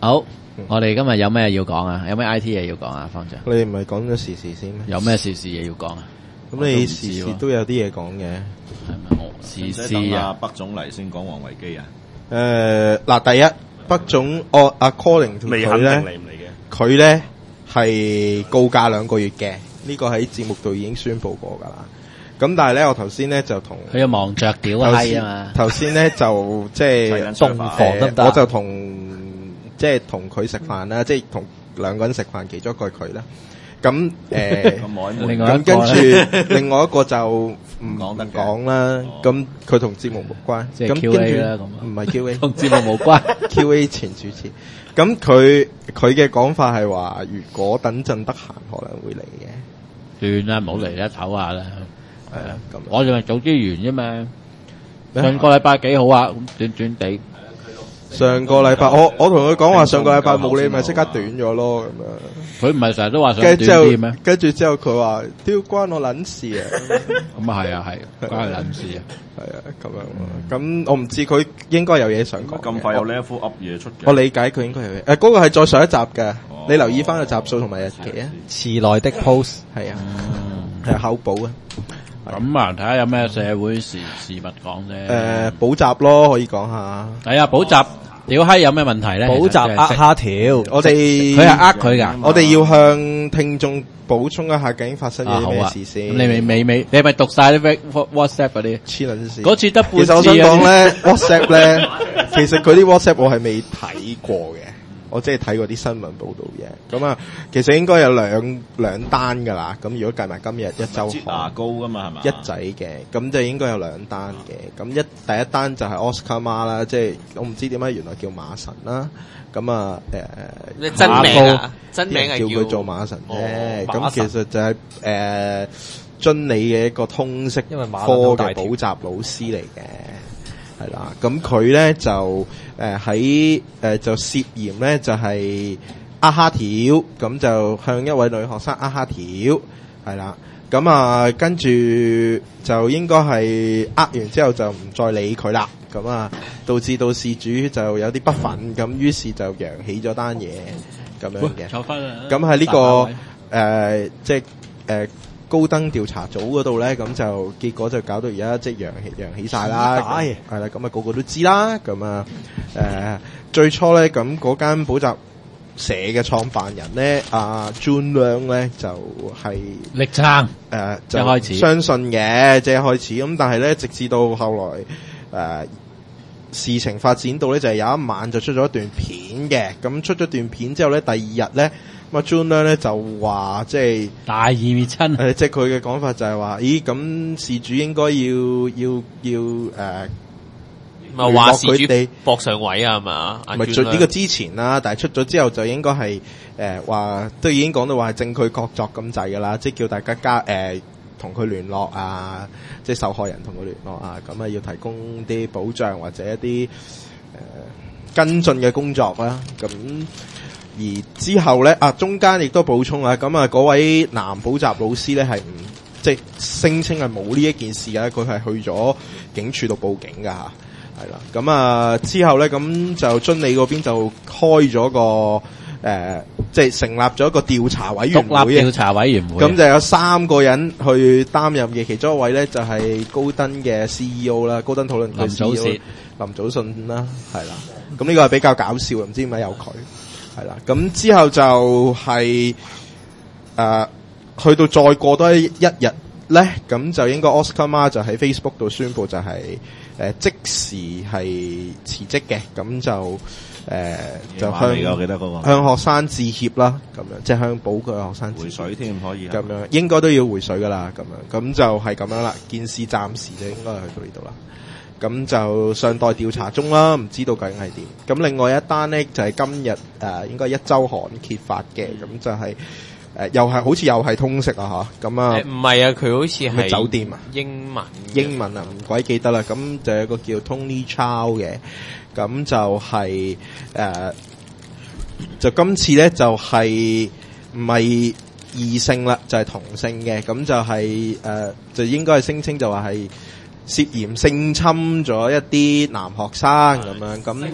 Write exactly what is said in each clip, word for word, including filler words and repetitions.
好，我哋今日有咩要講啊？有咩 I T 嘢要講啊？方丈， 你唔係講咗時事先咩？ 有咩時事嘢要講啊？ 咁你時事都有啲嘢講嘅， 係咪？我時事啊， 北總嚟先講王維基啊。 誒，嗱，第一北總，哦，according to 佢咧， 嚟唔嚟嘅？ 佢咧係告假兩個月嘅，呢個喺節目度已經宣布過噶啦。咁但係咧，我頭先咧就同佢又忙着屌閪啊嘛。 頭先咧就即係洞房得唔得？ 我就同即係同佢食飯啦，即係同兩個人食飯，其中一個係佢啦。咁誒，咁跟住另外一個就唔講得講啦。咁佢同節目無關， 即係 Q A 啦，咁唔係 Q A， 同節目無關。 Q A 前主持。咁佢佢嘅講法係話，如果等陣得閒，可能會嚟嘅。 算啦，唔好嚟啦，唞下啦。 係啊，咁我仲係早啲完啫嘛。上個禮拜幾好啊，咁短短地。 上個禮拜我我同佢講話，上個禮拜冇你咪即刻短咗咯咁樣。 佢唔係成日都話想短啲咩？ 跟住之後佢話，屌關我撚事啊！ 咁啊係啊係，關佢撚事啊！ 係啊咁樣。咁我唔知佢應該有嘢想講。 咁快有 level up 嘢出嘅？ 我理解佢應該有嘢。誒，嗰個係再上一集嘅，你留意翻個集數同埋日期啊。 遲來的 post 係啊，係口補啊。 咁啊，睇下有咩社會時事物講啫。 誒，補習咯，可以講下。 係啊，補習。屌閪有咩問題咧？ 補習呃蝦條， 我哋佢係呃佢噶， 我哋要向聽眾補充一下究竟發生咗啲咩事先。 你未未未，你係咪讀晒啲 WhatsApp 嗰啲？ 黐撚線！ 嗰次得半字。 其實我想講咧，WhatsApp 咧，其實佢啲 WhatsApp 我係未睇過嘅，我即係睇過啲新聞報道嘅。咁啊，其實應該有兩兩單噶啦。咁如果計埋今日一周牙膏噶嘛係嘛？ 一仔嘅，咁就應該有兩單嘅。咁一第一單就係 Oscar Ma 啦，即係我唔知點解原來叫馬神啦。咁啊誒， 真名啊，真名係叫佢做馬神啫。咁其實就係誒遵理嘅一個通識科嘅補習老師嚟嘅。係啦，咁佢咧就誒喺誒就涉嫌咧就係呃蝦條，咁就向一位女學生呃蝦條，係啦，咁啊跟住就應該係呃完之後就唔再理佢啦，咁啊導致到事主就有啲不忿，咁於是就揚起咗單嘢咁樣嘅。 坐翻啦。 咁喺呢個誒即係誒。高登調查組嗰度咧，咁就結果就搞到而家即係揚起揚起晒啦，係啦，咁啊個個都知啦，咁啊誒最初咧咁嗰間補習社嘅創辦人咧，阿 Jun Leung 咧就係力撐誒，就開始相信嘅，即係開始咁，但係咧直至到後來誒、呃、事情發展到咧，就係有一晚就出咗一段片嘅，咁出咗段片之後咧，第二日咧。咁啊 Jun 咧就話即係大義滅親， 誒，即係佢嘅講法就係話，咦，咁事主應該要要要誒， 唔係話事主搏上位啊嘛？ 唔係呢個之前啦，但係出咗之後就應該係誒話都已經講到話係證據確鑿咁滯噶啦，即係叫大家加誒同佢聯絡啊，即係受害人同佢聯絡啊，咁啊要提供啲保障或者一啲誒、呃、跟進嘅工作啦，咁。而之後咧，啊中間亦都補充啊，咁啊嗰位男補習老師咧係唔即係聲稱係冇呢一件事嘅，佢係去咗警署度報警噶嚇，係啦。咁啊之後咧，咁就遵理嗰邊就開咗個誒、呃，即係成立咗一個調查委員會，獨立調查委員會。 咁就有三個人去擔任嘅，其中一位咧就係、是、高登嘅 C E O 啦，高登討論區 C E O 林祖信林祖信啦，係啦。咁呢個係比較搞笑，唔知點解有佢。係啦，咁之後就係、是、誒、呃，去到再過多一日咧，咁就應該 Oscar Ma 就喺 Facebook 度宣布就係、是、誒、呃、即時係辭職嘅，咁就誒、呃、就向我記得嗰個向學生致歉啦，咁樣即係向補佢嘅學生致歉回水添可以， 咁樣應該都要回水噶啦，咁樣咁就係咁樣啦，件事暫時就應該係去到呢度啦。咁就尚待調查中啦，唔知道究竟係點。咁另外一單呢，就係、是、今日誒、呃、應該一週刊揭發嘅，咁就係、是、誒、呃、又係好似又係通識啊嚇，咁啊唔係啊，佢好似係酒店啊英文英文啊唔鬼記得啦。咁就有一個叫 Tony Chow 嘅，咁就係、是、誒、呃、就今次咧就係唔係異性啦，就係、是、同性嘅，咁就係、是、誒、呃、就應該係聲稱就話係。 涉嫌性侵咗一啲男學生咁樣咁。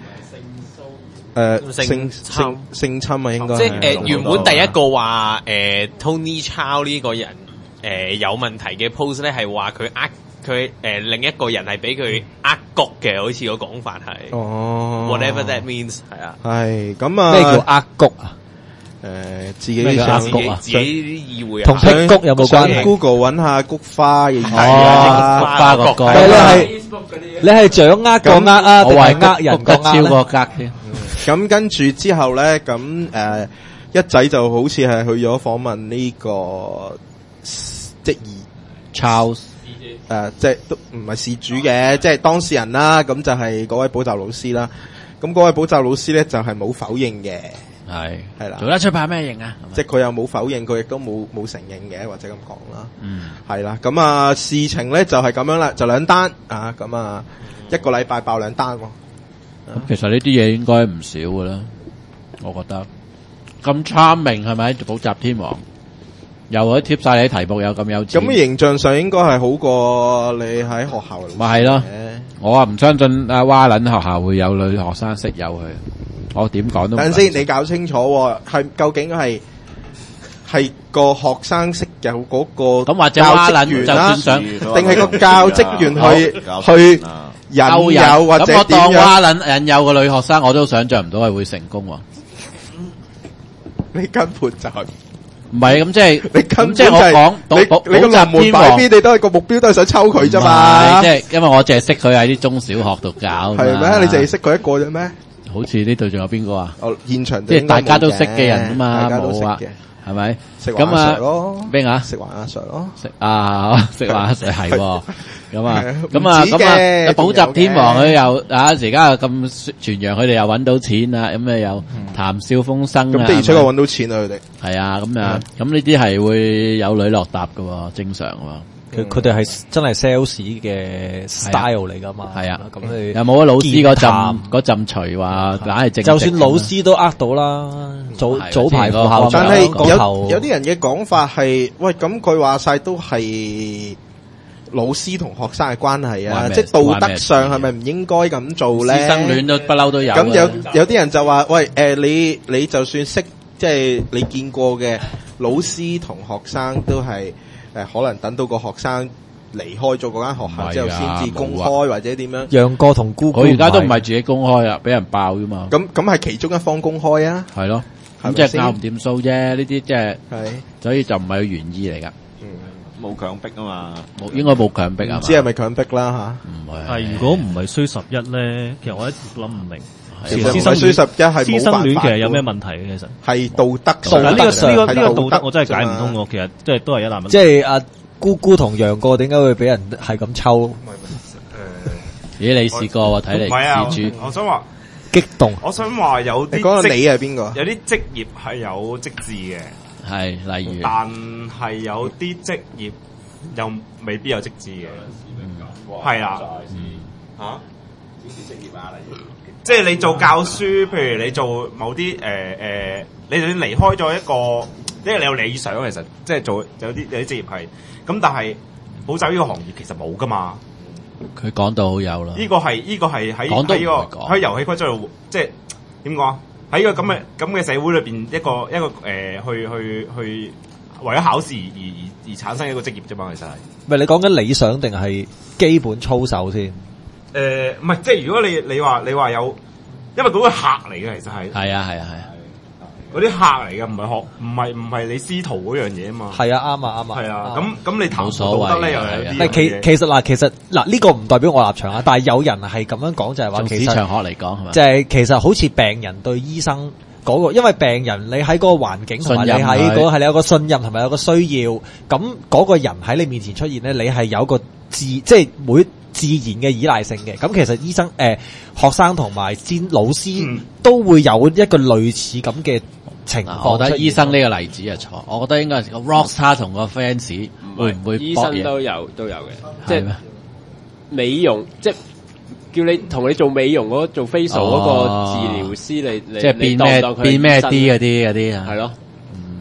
誒性性性性侵啊，應該即係誒原本第一個話誒 Tony Chow 呢個人誒有問題嘅 post 咧，係話佢呃佢誒另一個人係俾佢呃谷嘅，好似個講法係。 哦 ，whatever that means 係啊。 係咁啊。 咩叫呃谷啊？ 誒自己上自己自己意會啊。 同辟谷有冇關係 ？Google 揾下菊花嘅哦， 菊花個個。你係你係掌握個呃啊，定係呃人個呃超過格添。 咁跟住之後咧，咁誒、呃、一仔就好似係去咗訪問呢、這個即係 Charles 誒，即係都唔係事主嘅，即係當事人啦。咁就係嗰位補習老師啦。咁嗰位補習老師咧就係、是、冇否認嘅， 係係啦。 做得出拍咩型啊？ 即係佢又冇否認，佢亦都冇冇承認嘅，或者咁講啦。 嗯，係啦。咁啊，事情咧就係、是、咁樣啦，就兩單啊。咁啊，一個禮拜爆兩單喎。 咁其實呢啲嘢應該唔少噶啦，我覺得咁 charming 係咪？補習天王又可以貼晒你題目，又咁有錢， 咁形象上應該係好過你喺學校嚟。 咪係咯，我啊唔相信阿蛙撚學校會有女學生識有佢，我點講都。等先，你搞清楚係究竟係係個學生識有嗰個咁或者蛙撚就算想， 定係個教職員去去。引誘或者點樣？咁我當蛙撚引誘個女學生，我都想象唔到係會成功喎。 你根本就係唔係咁，即係你根本即係我講， 你你個龍門擺邊，你都係個目標都係想抽佢啫嘛。 即係因為我淨係識佢喺啲中小學度搞。係咩？你淨係識佢一個啫咩？ 好似呢度仲有邊個啊？ 哦，現場即係大家都識嘅人啊嘛， 大家都識嘅。係咪？ 食華阿 Sir 咯， 邊啊？ 食華阿 Sir 咯， 食啊食華阿 Sir 係咁啊咁啊咁啊！補習天王佢又啊，而家又咁傳揚佢哋又揾到錢啦，咁啊又談笑風生啊！ 咁的而且確揾到錢啊！佢哋係啊，咁啊咁呢啲係會有女落搭㗎喎，正常喎。 佢佢哋係真係 sales 嘅 style 嚟噶嘛？ 係啊， 咁你有冇啊？老師嗰陣嗰陣除話硬係正， 就算老師都呃到啦。早早排副校長， 但係有有啲人嘅講法係，喂咁佢話晒都係老師同學生嘅關係啊，即係道德上係咪唔應該咁做咧？師生戀都不嬲都有。咁有有啲人就話，喂誒，你你就算識，即係你見過嘅老師同學生都係。誒，可能等到個學生離開咗嗰間學校之後，先至公開或者點樣？ 楊過同姑姑， 佢而家都唔係自己公開啊，俾人爆啫嘛。 咁咁係其中一方公開啊， 係咯，咁即係拗唔掂數啫。呢啲即係，所以就唔係佢原意嚟噶。 嗯，冇強迫啊嘛， 冇應該冇強迫啊。 唔知係咪強迫啦吓？ 唔係。 係如果唔係衰十一咧，其實我一直諗唔明。 其實唔係衰十一係師生戀其實有咩問題嘅？其實係道德上。 呢個呢個呢個道德我真係解唔通喎。其實即係都係一難問題。 即係阿姑姑同楊過點解會俾人係咁抽？ 咦，你試過睇嚟事主？ 我想話激動。 我想話有啲你講你係邊個？ 有啲職業係有職志嘅， 係例如， 但係有啲職業又未必有職志嘅，係啊，吓？ 點是職業啊？例如， 即係你做教書，譬如你做某啲誒誒，你就算離開咗一個，因為你有理想，其實即係做有啲有啲職業係，咁但係補習呢個行業其實冇噶嘛。 佢講到好有啦。呢個係呢個係喺喺個喺遊戲規則度，即係點講？喺個咁嘅咁嘅社會裏邊，一個一個誒、呃，去去去為咗考試而而而而產生一個職業啫嘛，其實係。 唔係你講緊理想定係基本操守先？ 誒，唔係，即係如果你你話你話有，因為嗰個客嚟嘅，其實係。 係啊係啊係啊。 嗰啲客嚟嘅，唔係學，唔係唔係你師徒嗰樣嘢啊嘛。 係啊，啱啊，啱啊。 係啊，咁咁你談道德咧又有啲。 其其實嗱，其實嗱呢個唔代表我立場啊，但係有人係咁樣講，就係話其實。 從市場學嚟講係咪？ 就係其實好似病人對醫生嗰個，因為病人你喺嗰個環境同埋你喺嗰個係你有個信任同埋有個需要，咁嗰個人喺你面前出現咧，你係有個自即係每。自然嘅依賴性嘅，咁其實醫生、誒、呃、學生同埋先老師、嗯、都會有一個類似咁嘅情況。 我覺得醫生呢個例子係錯，我覺得應該係個 Rockstar 同個 fans 會唔會醫生都有都有嘅，即係美容，即係叫你同你做美容嗰做 facial 嗰個治療師，你你即係變咩變咩啲嗰啲嗰啲啊， 係咯。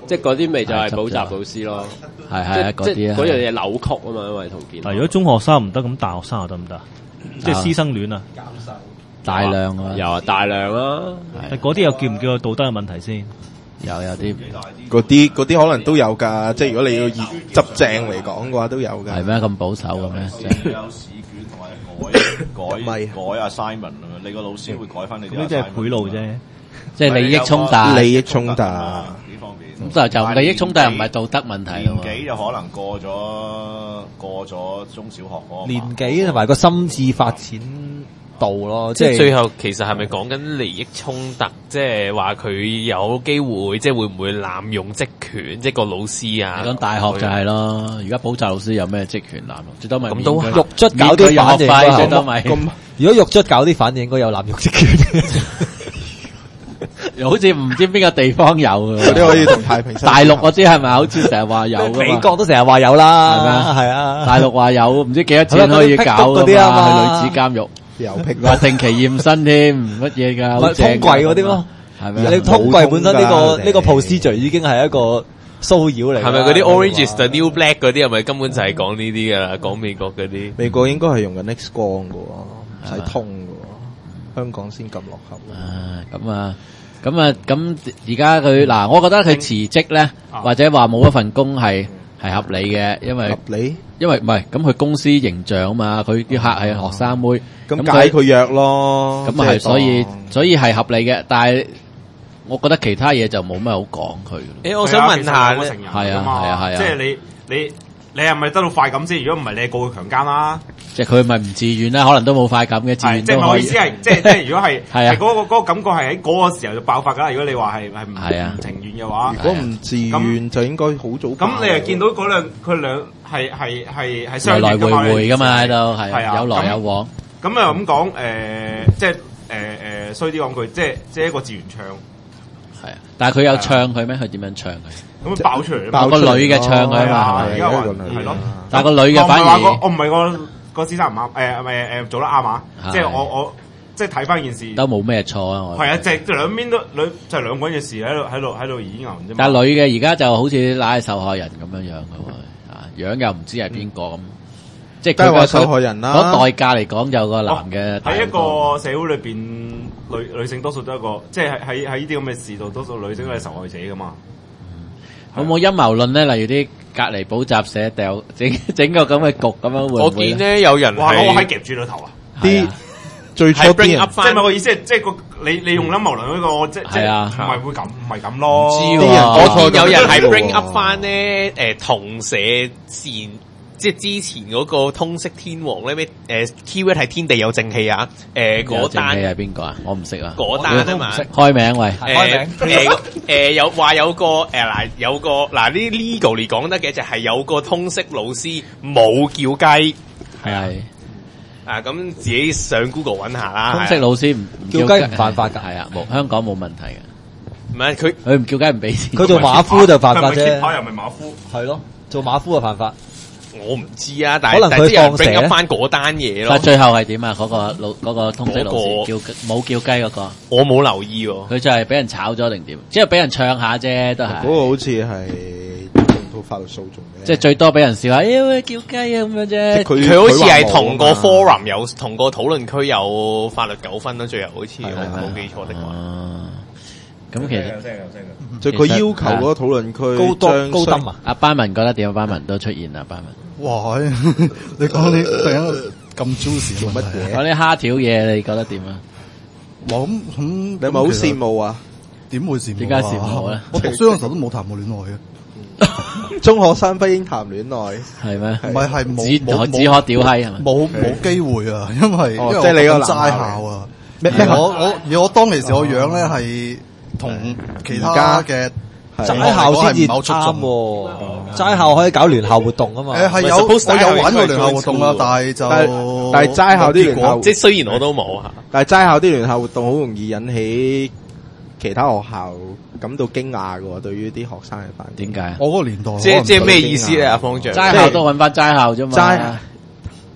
即係嗰啲咪就係補習老師咯， 係係啊，嗰啲啊， 嗰樣嘢扭曲啊嘛，因為同健康。 但係如果中學生唔得，咁大學生又得唔得？即係師生戀啊， 大量啊， 有啊，大量啊， 但嗰啲又叫唔叫道德嘅問題先？ 有有啲嗰啲嗰啲可能都有㗎，即係如果你要以執正嚟講嘅話，都有㗎。 係咩咁保守嘅咩？ 有試卷同埋改改改 assignment 啊，你個老師會改翻你啲 assignment。 咁即係賄賂啫， 即係利益衝突， 利益衝突呢方面。 咁就就利益衝突又唔係道德問題咯。 年紀就可能過咗過咗中小學嗰個年紀同埋個心智發展度咯，即係即係最後其實係咪講緊利益衝突？即係話佢有機會，即係會唔會濫用職權？即係個老師啊， 你講大學就係咯，而家補習老師有咩職權濫用？最多咪咁都獄卒搞啲反應費，最多咪咁。 如果獄卒搞啲反應，應該有濫用職權。 又好似唔知邊個地方有嘅， 嗰啲可以同太平山大陸我知係咪？好似成日話有㗎嘛， 美國都成日話有啦， 係咩？ 係啊， 大陸話有唔知幾多錢可以搞嗰啲啊嘛， 去女子監獄。 有辟話定期驗身添，乜嘢㗎？好正㗎通櫃嗰啲咯， 係咪？ 你通櫃本身呢個呢個 procedure 已經係一個騷擾嚟。 係咪嗰啲 Orange is the New Black 嗰啲係咪根本就係講呢啲㗎啦？講美國嗰啲， 美國應該係用緊 X 光㗎喎，唔使通㗎喎，香港先咁落後。 啊，咁啊，咁啊，咁而家佢嗱，我覺得佢辭職咧，或者話冇一份工係係合理嘅，因為合理， 因為唔係咁佢公司形象啊嘛，佢啲客係學生妹， 咁解佢約咯， 咁啊係，所以所以係合理嘅，但係我覺得其他嘢就冇乜好講佢。 誒，我想問下咧， 係啊係啊係啊， 即係你你你係咪得到快感先？如果唔係，你告佢強姦啦。 即係佢咪唔自願啦，可能都冇快感嘅，自願即係都可以。 我意思係，即係即係如果係係啊係嗰個嗰個感覺係喺嗰個時候就爆發㗎啦。如果你話係係唔係啊唔情願嘅話， 如果唔自願就應該好早。 咁你又見到嗰兩佢兩係係係係相來來應㗎嘛回回㗎嘛喺度，係係啊有來有往。 咁又咁講誒，即係誒誒衰啲講句，即係即係一個自願唱。 係啊，但係佢有唱佢咩？佢點樣唱佢？ 咁爆出嚟， 爆個女嘅唱佢啊嘛，係咪？ 而家話係咯， 但係個女嘅反而我唔係個個先生唔啱，誒誒誒做得啱啊！即係我我即係睇翻件事都冇咩錯啊！我係啊，即係兩邊都兩就係兩個人嘅事喺度喺度喺度演牛啫嘛。 但係女嘅而家就好似拉受害人咁樣樣嘅喎，啊樣又唔知係邊個咁，即係佢話受害人啦。 嗰代價嚟講就個男嘅喺一個社會裏邊，女女性多數都係一個，即係喺喺喺呢啲咁嘅事度，多數女性都係受害者噶嘛。 有冇陰謀論咧？例如啲隔離補習社掉整整個咁嘅局咁樣會唔會？ 我見咧有人哇！ 係我喺夾住個頭啊！ 啲最初係啲 bring 人 up 即係咪個意思係，即係個你你用陰謀論嗰個，即即係啊唔係會咁，唔係咁咯。 知啲人我見有人係 bring up 翻咧，誒同社前即係之前嗰個通識天王咧咩誒 keyword 係天地有正氣啊！誒嗰單係邊個啊？我唔識啊！ 嗰單啊嘛， 開名喂， 誒誒誒有話有個誒嗱有個嗱呢 legal 嚟講得嘅就係有個通識老師冇叫雞係啊，咁自己上 Google 揾下啦。 通識老師唔唔叫雞唔犯法㗎， 係啊，冇香港冇問題嘅。 唔係佢佢唔叫雞唔俾錢， 佢做馬夫就犯法啫。 又唔係馬夫， 係咯，做馬夫就犯法。 我唔知啊，但係可能佢放蛇但係啲人 bring up 翻嗰單嘢咯但。最後係點啊？嗰個老嗰個通識老師嗰叫冇叫雞嗰個， 我冇留意喎。 佢就係俾人炒咗定點？即係俾人唱下啫，都係。 嗰個好似係用到法律訴訟嘅， 即係最多俾人笑話，哎喂叫雞啊咁樣啫。 佢佢好似係同個佢話冇啊嘛 forum 有同個討論區有法律糾紛啦，最後好似係係冇記錯的話。 哦，咁其實有聲有聲嘅。 就佢要求嗰個討論區高多高登登啊！ 阿班文覺得點啊？班文都出現啦，班文。 哇！你講啲突然間咁 juicy 做乜嘢？ 嗰啲蝦條嘢，你覺得點啊？ 哇！咁咁， 你係咪好羨慕啊？ 點會羨慕？ 點解羨慕咧？ 我讀書嗰陣時候都冇談過戀愛嘅， 中學生不應談戀愛， 係咩？ 唔係係只冇冇只可屌閪係咪？ 冇冇機會啊！因為因為哦即係你個我讀齋男校校啊， 咩而我我而我當其時我樣咧係同其他嘅齋校先至係唔係好出眾啱喎，齋校可以搞聯校活動啊嘛。 誒係有我有玩過聯校活動啦，但係就但係但係齋校啲聯校即係雖然我都冇嚇， 但係齋校啲聯校活動好容易引起其他學校感到驚訝嘅喎，對於啲學生嘅反應。 點解？ 我嗰個年代即係即係咩意思咧？阿方丈齋校都揾翻齋校啫嘛。 齋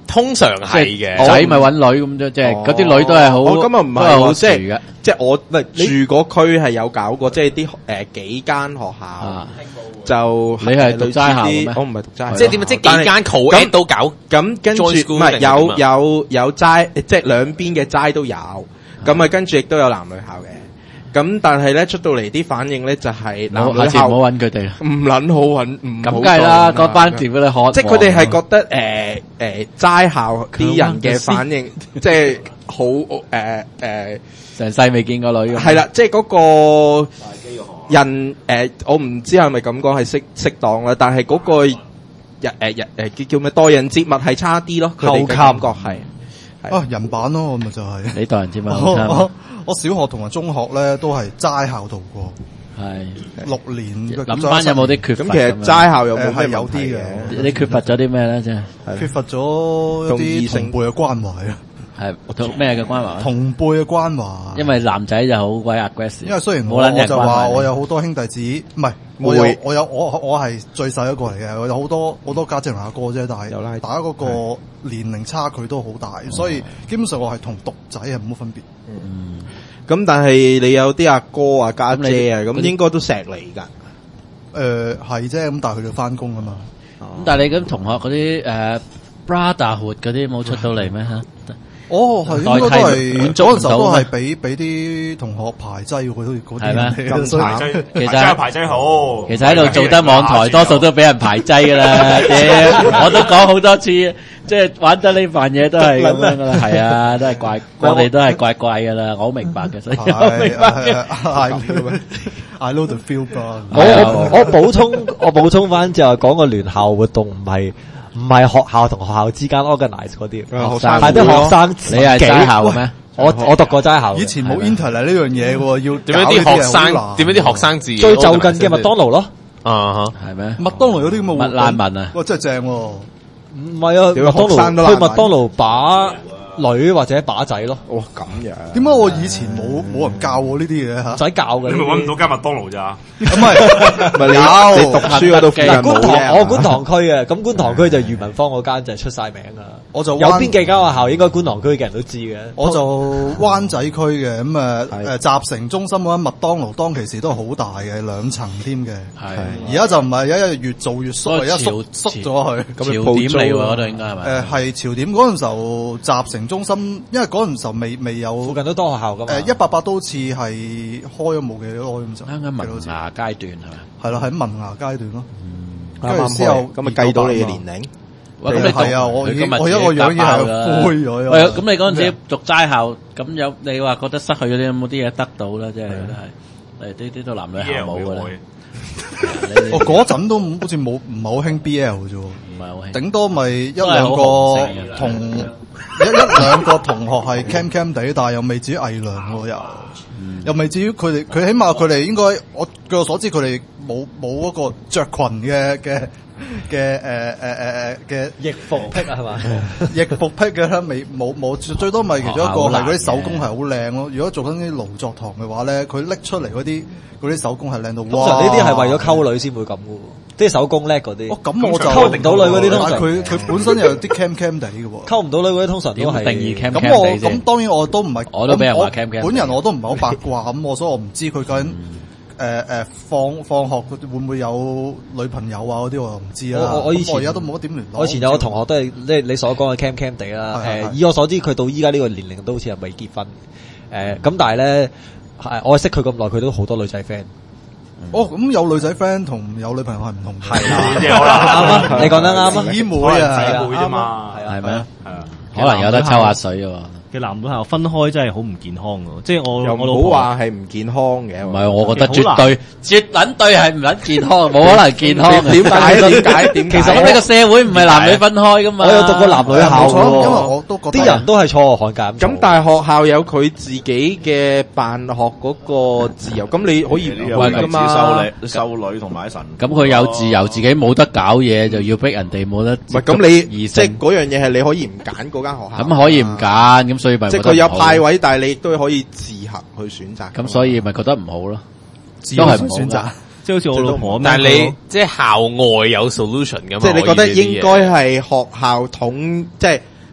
通常係嘅， 仔咪揾女咁啫，即係嗰啲女都係好， 我今日唔都係好係即係薯嘅。 即係我住嗰區係有搞過，即係啲誒幾間學校就你係讀齋校嘅咩？ 我唔係讀齋校， 即係點啊？即係幾間 co-ed 都搞， 咁跟住唔 joint school 係定有點啊有有齋，即係兩邊嘅齋都有，咁啊跟住亦都有男女校嘅。咁但係咧出到嚟啲反應咧就係男女校下次唔好揾佢哋啦， 唔撚好揾，唔好咁梗係啦， 當嗰班條嗰啲學， 即係佢哋係覺得誒誒齋校啲人嘅反應，即係好誒誒， 成世未見過女咁。 係啦，即係嗰個人誒，我唔知係咪咁講係適適當啦，但係嗰個日誒日誒叫叫咩待人接物係差啲咯，佢哋嘅感覺係啊人版咯，咪就係你待人接物我好差我我小學同埋中學咧都係齋校讀過， 係六年。 諗翻有冇啲缺乏？ 咁其實齋校有冇誒係咩有啲嘅， 你缺乏咗啲咩咧？真係缺乏咗一啲同輩嘅關懷啊， 係同咩嘅關懷？ 同輩嘅關懷。 因為男仔就好鬼 aggressive。 因為雖然我我就話我有好多兄弟姊，唔係我有我有我我係最細一個嚟嘅，我有好多好多家姐同阿哥啫，但係大家嗰個年齡差距都好大，所以基本上我係同獨仔係冇乜分別。 嗯，咁但係你有啲阿哥啊家姐啊，咁應該都錫你㗎。 誒係啫，咁但係佢哋翻工啊嘛。 咁但係你咁同學嗰啲誒 brotherhood 嗰啲冇出到嚟咩嚇？ 哦，係應該都係滿足嗰陣時候都係俾俾啲同學排擠喎，嗰啲嗰啲咩咁慘？ 其實排擠排擠好， 其實喺度做得網台，多數都俾人排擠㗎啦。屌，我都講好多次，即係玩得呢份嘢都係咁樣㗎啦。係啊，都係怪，我哋都係怪怪㗎啦。我好明白嘅，所以我明白嘅。 I know the feel 㗎。 我我我補充我補充翻就係講個聯校活動唔係。唔係學校同學校之間 organize 嗰啲，係啲學生自己。 你係齋校嘅咩？ 我我讀過齋校。 以前冇 internet 呢樣嘢喎，要點樣啲學生點樣啲學生自最就近嘅麥當勞咯。 啊係咩？ 麥當勞有啲咁嘅麥難民啊！ 哇，真係正喎！ 唔係啊，麥當勞去麥當勞把女或者把仔咯。 哇，咁樣。 點解我以前冇冇人教我呢啲嘢嚇？ 唔使教嘅。 你咪揾唔到間麥當勞咋？ 唔係，唔係有你讀書嗰度附近嗱，觀冇嘅塘我觀塘區嘅，咁觀塘區就裕民坊嗰間就係出晒名噶啦。 我就有邊幾間學校應該觀塘區嘅人都知嘅。 我就灣仔區嘅，咁誒誒集成中心嗰間麥當勞當其時都係好大嘅，兩層添嘅。 係而家就唔係，而家越做越縮，而家縮縮咗去。 潮點嚟喎，嗰度應該係咪？ 誒係潮點嗰陣時候集成中心，因為嗰陣時候未未有附近都多學校噶嘛。 誒一八八都好似係開咗冇幾耐咁就。 啱啱萌芽階段係咪？ 係啦，喺萌芽階段咯。 跟住之後咁咪計到你嘅年齡。 喂，咁你係啊，我已經我一個樣已經係灰咗。 喂，咁你嗰陣時讀齋校，咁有你話覺得失去咗啲有冇啲嘢得到啦？即係都係誒呢啲都男女校冇㗎啦。 我嗰陣都好似冇唔係好興 B L 啫喎， 唔係好興， 頂多咪一兩個同一一兩個同學係 cam cam 地，但係又未至於偽娘喎，又又未至於佢哋佢起碼佢哋應該我據我所知佢哋冇冇嗰個着裙嘅嘅嘅誒誒誒誒嘅易服癖啊係嘛？ 易服癖嘅啦，未冇冇最多咪其中一個係嗰啲手工係好靚咯。如果做緊啲勞作堂嘅話咧，佢拎出嚟嗰啲嗰啲手工係靚到。 通常呢啲係為咗溝女先會咁嘅喎，即係手工叻嗰啲。 哦，咁我就溝唔到女嗰啲通常佢佢本身又有啲 cam cam 地嘅喎。 溝唔到女嗰啲通常都係定義 cam cam 咁我咁當然我都唔係， 我都俾人話 cam cam。 本人我都唔係好八卦咁，我所以我唔知佢究竟誒誒放放學會唔會有女朋友啊嗰啲我又唔知啦。 我我以前我而家都冇乜點聯絡。 我以前有個同學都係即係你所講嘅 cam cam 地啦。誒，以我所知佢到依家呢個年齡都好似係未結婚。誒咁，但係咧係我識佢咁耐，佢都好多女仔 friend。 哦，咁有女仔 friend 同有女朋友係唔同嘅。 係啊， 啱啊，你講得啱啊， 姊妹啊， 姊妹啫嘛， 係啊， 係咩？ 係啊， 可能有得抽下水喎。 嘅男女校分開真係好唔健康㗎，即係我又我老婆唔好話係唔健康嘅。 唔係，我覺得絕對絕撚對係唔撚健康，冇可能健康。 點解？點解？點解？ 其實我呢個社會唔係男女分開噶嘛。 我有讀過男女校冇錯，因為喎， 我都覺得啲人都係錯學漢界咁，但係學校有佢自己嘅辦學嗰個自由，咁你可以你有揾噶嘛？ 收你收女同埋神。 咁佢有自由，自己冇得搞嘢，就要逼人哋冇得。 唔係咁你即係嗰樣嘢係你可以唔揀嗰間學校。 咁可以唔揀，咁所以咪即係佢有派位，但係你亦都可以自行去選擇。 咁所以咪覺得唔好咯， 都係唔選擇。 即係好似我老婆咁樣。 但係你即係校外有 solution 噶嘛？ 即係你覺得應該係學校統，即係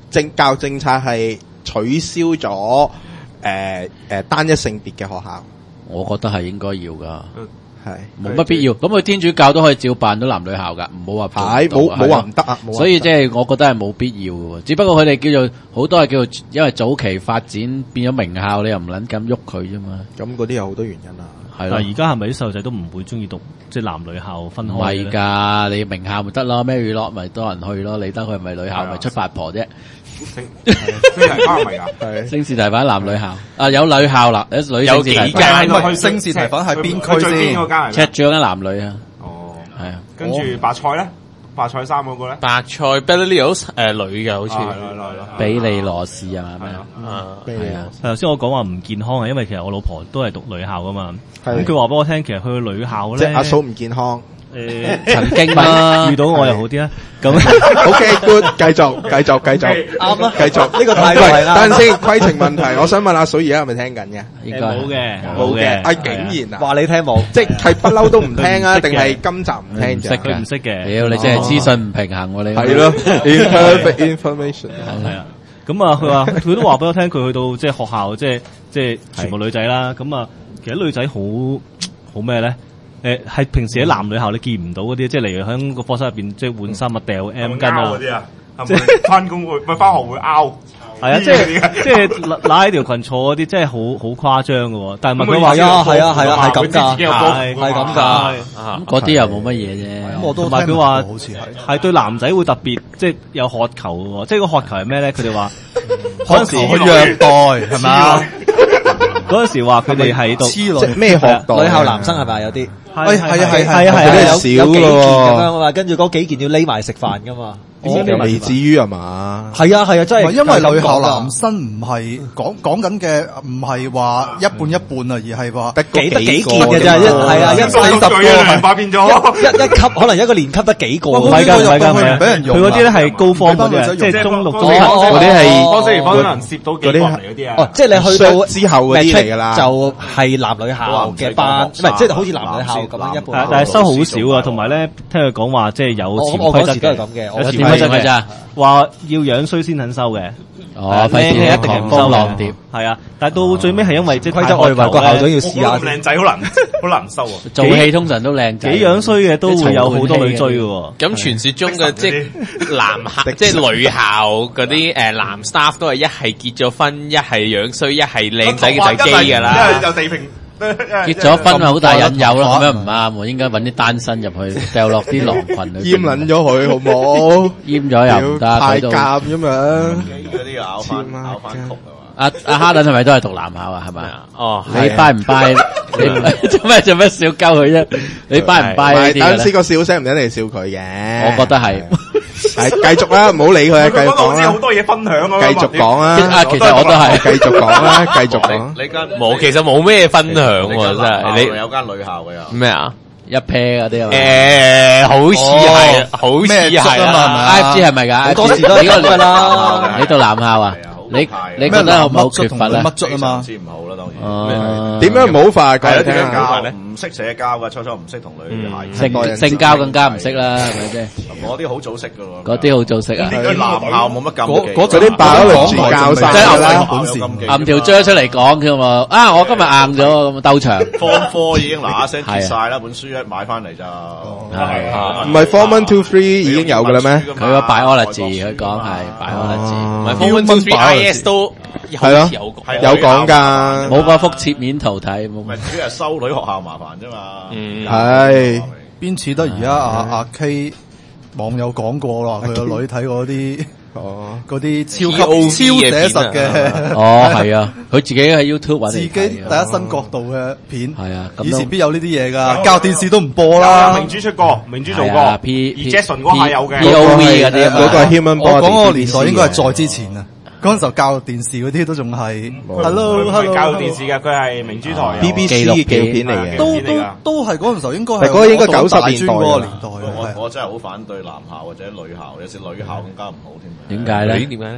政教育政策係取消咗誒誒單一性別嘅學校， 我覺得係應該要噶。 係冇乜必要，咁佢天主教都可以照辦到男女校噶，唔好話係冇冇話唔得啊！ 所以即係我覺得係冇必要嘅，只不過佢哋叫做好多係叫做因為早期發展變咗名校，你又唔撚咁喐佢啫嘛。 咁嗰啲有好多原因啊。 係啦，而家係咪啲細路仔都唔會中意讀即係男女校分開？ 唔係㗎，你名校咪得咯 ，Mary Lot 咪多人去咯，你得佢咪女校咪出八婆啫。 星星提反係咪㗎？ 係星士提反男女校啊，有女校啦，有女有星士提幾間反， 星士提反係邊區先？ 赤柱嗰間男女啊， 哦， 係啊， 跟住白菜咧，白菜衫嗰個咧， 白菜 Beverly 誒女嘅好似係啦係啦， 比利羅士係嘛咩啊？ 啊， 係啊， 頭先我講話唔健康係因為其實我老婆都係讀女校噶嘛， 係咁佢話俾我聽，其實去女校咧， 即係阿嫂唔健康。 誒曾經啦， 遇到我又好啲啦。咁 OK good， 繼續繼續繼續啱啦， 繼續呢個態度係啦。 等陣先，規程問題，我想問阿嫂而家係咪聽緊嘅？ 應該冇嘅， 冇嘅，啊係竟然啊！ 話你聽冇， 即係不嬲都唔聽啊， 佢唔識嘅定係今集唔聽啫？ 佢唔識嘅。 屌你真係資訊唔平衡喎你。 係咯，imperfect information。 係啊，咁啊，佢話佢都話俾我聽，佢去到即係學校，即係即係全部女仔啦。咁啊，其實女仔好好咩咧？誒，係平時喺男女校你見唔到嗰啲，即係例如喺個課室入邊即係換衫啊、掉 M 巾啊嗰啲啊，係咪翻工會咪翻學會拗？ 係啊，即係即係拉喺條裙坐嗰啲，真係好好誇張嘅喎。但係問佢話係啊係啊係啊係咁㗎， 係係咁㗎。 咁嗰啲又冇乜嘢啫。 我都同埋佢話好似係係對男仔會特別即係有渴求嘅喎。即係個渴求係咩咧？佢哋話嗰陣時去虐待係咪啊？ 嗰陣時話佢哋喺度黐女咩學代？ 女校男生係咪有啲？ 係係係係係啊係啊， 有少有幾件咯咁樣啊嘛，跟住嗰幾件要匿埋食飯㗎嘛。 又未至於係嘛？ 係啊係啊，真係唔係因為女校男生唔係講講緊嘅，唔係話一半一半啊，而係話得幾得幾個件嘅啫，一係啊，一四十個人化變咗， 一一級可能一個年級得幾個， 唔係㗎，唔係㗎，唔係㗎， 俾人用佢嗰啲咧係高方嗰啲啊， 俾班女仔用即係中六、中嗰七嗰啲係方四方可能攝到幾個嚟嗰啲啊哦，。即係你去到之後嗰啲嚟㗎啦就係男女校嘅班，唔係即係好似男女校咁樣一係半。 但係收好少啊，同埋咧聽佢講話即係有我潛我嗰時都係規則嘅， 咁嘅， 有我潛規則嘅點規咋？ 話要樣衰先肯收嘅。 哦， 靚費事嘅一定係唔收狂浪碟， 係啊，但係到最尾係因為即係規則我以為個校長要我試下覺得咁靚仔好難好難收啊！ 做戲通常都靚仔， 幾樣衰嘅都會有好多女追嘅喎。 咁傳說中嘅即係男校即係女校嗰啲誒男 staff 都係一係結咗婚，一係樣衰，一係靚仔嘅就係基㗎因為啦。 有地平。 結咗婚啊，好大引誘咯，咁樣唔啱喎，應該揾啲單身入去，掉落啲狼群裏邊。 閹撚咗佢好冇？ 閹咗又唔得， 太監睇到咁樣。 嗰啲咬翻咬翻曲係嘛？ 阿阿哈頓係咪都係讀男校啊？係咪？ 哦， 你拜唔拜？你做咩做咩笑鳩佢啫？你拜唔拜呢唔係啲嘅咧？ 等陣先個笑聲唔一定係笑佢嘅。 我覺得係。 係繼續啦，唔好理佢啊，繼續講啦好，多嘢分享啊！ 繼續講啦。 啊，其實我都係。 繼續講啦，繼續講。 你間冇，其實冇咩分享你間喎，真係你你有間女校嘅又。 咩啊？ 一 pair 嗰啲啊嘛。 誒，好似係，好似咩係足啊嘛係咪啊 I F G 係咪㗎？ 好多時都係咁㗎啦。 你讀男校啊？你你覺得好唔好缺乏咧？ 乜足啊嘛？ 先唔好啦，當然。 哦， 點樣唔好法？講係啊？ 嚟聽下。 點樣搞咧？唔識社交嘅，初初唔識同女孩。 性性交更加唔識啦，係咪先？ 嗰啲好早識噶喎。 嗰啲好早識啊！ 啲男校冇乜禁忌。 嗰嗰啲爆咗嚟住教晒即係啦。 本事。 揞條章出嚟講佢嘛啊！我今日硬咗咁兜場， Form Four 已經嗱嗱聲結晒啦，本書一買翻嚟就。 係唔係 Form One Two Three 已經有㗎啦咩？ 佢個 biology 佢講係 biology， 唔係 Form One Two Three I S 都係咯有講。 有講㗎。 冇嗰幅切面圖睇，冇咪主要係修女學校麻煩啫嘛。 嗯係。 邊似得而家阿阿 K 網友講過啦，佢個女睇嗰啲哦， 嗰啲超級 P O V 超寫實嘅嘅， 哦係啊，佢自己喺 YouTube 揾自己嚟睇第一身角度嘅片， 係啊咁都以前邊有呢啲嘢㗎？教電視都唔播有啊， 啦明。珠出過，明珠做係啊過。 P 而 Jason 嗰下有嘅。 P O V 嗰啲啊嘛嗰個係 Human 我 Body。 講嗰個年代應該係再之前啊，嗰陣時候教電視嗰啲都仲係冇 Hello 佢唔係 Hello 教育電視嘅，佢係明珠台。 B B C 嘅紀錄片嚟嘅。 都紀錄片嚟㗎都都係嗰陣時候應該係但係嗰個應該我讀九十年代大專嗰個㗎年代啊，係我我真係好反對男校或者女校，有時女校更加唔好添。 點解咧？ 點解咧？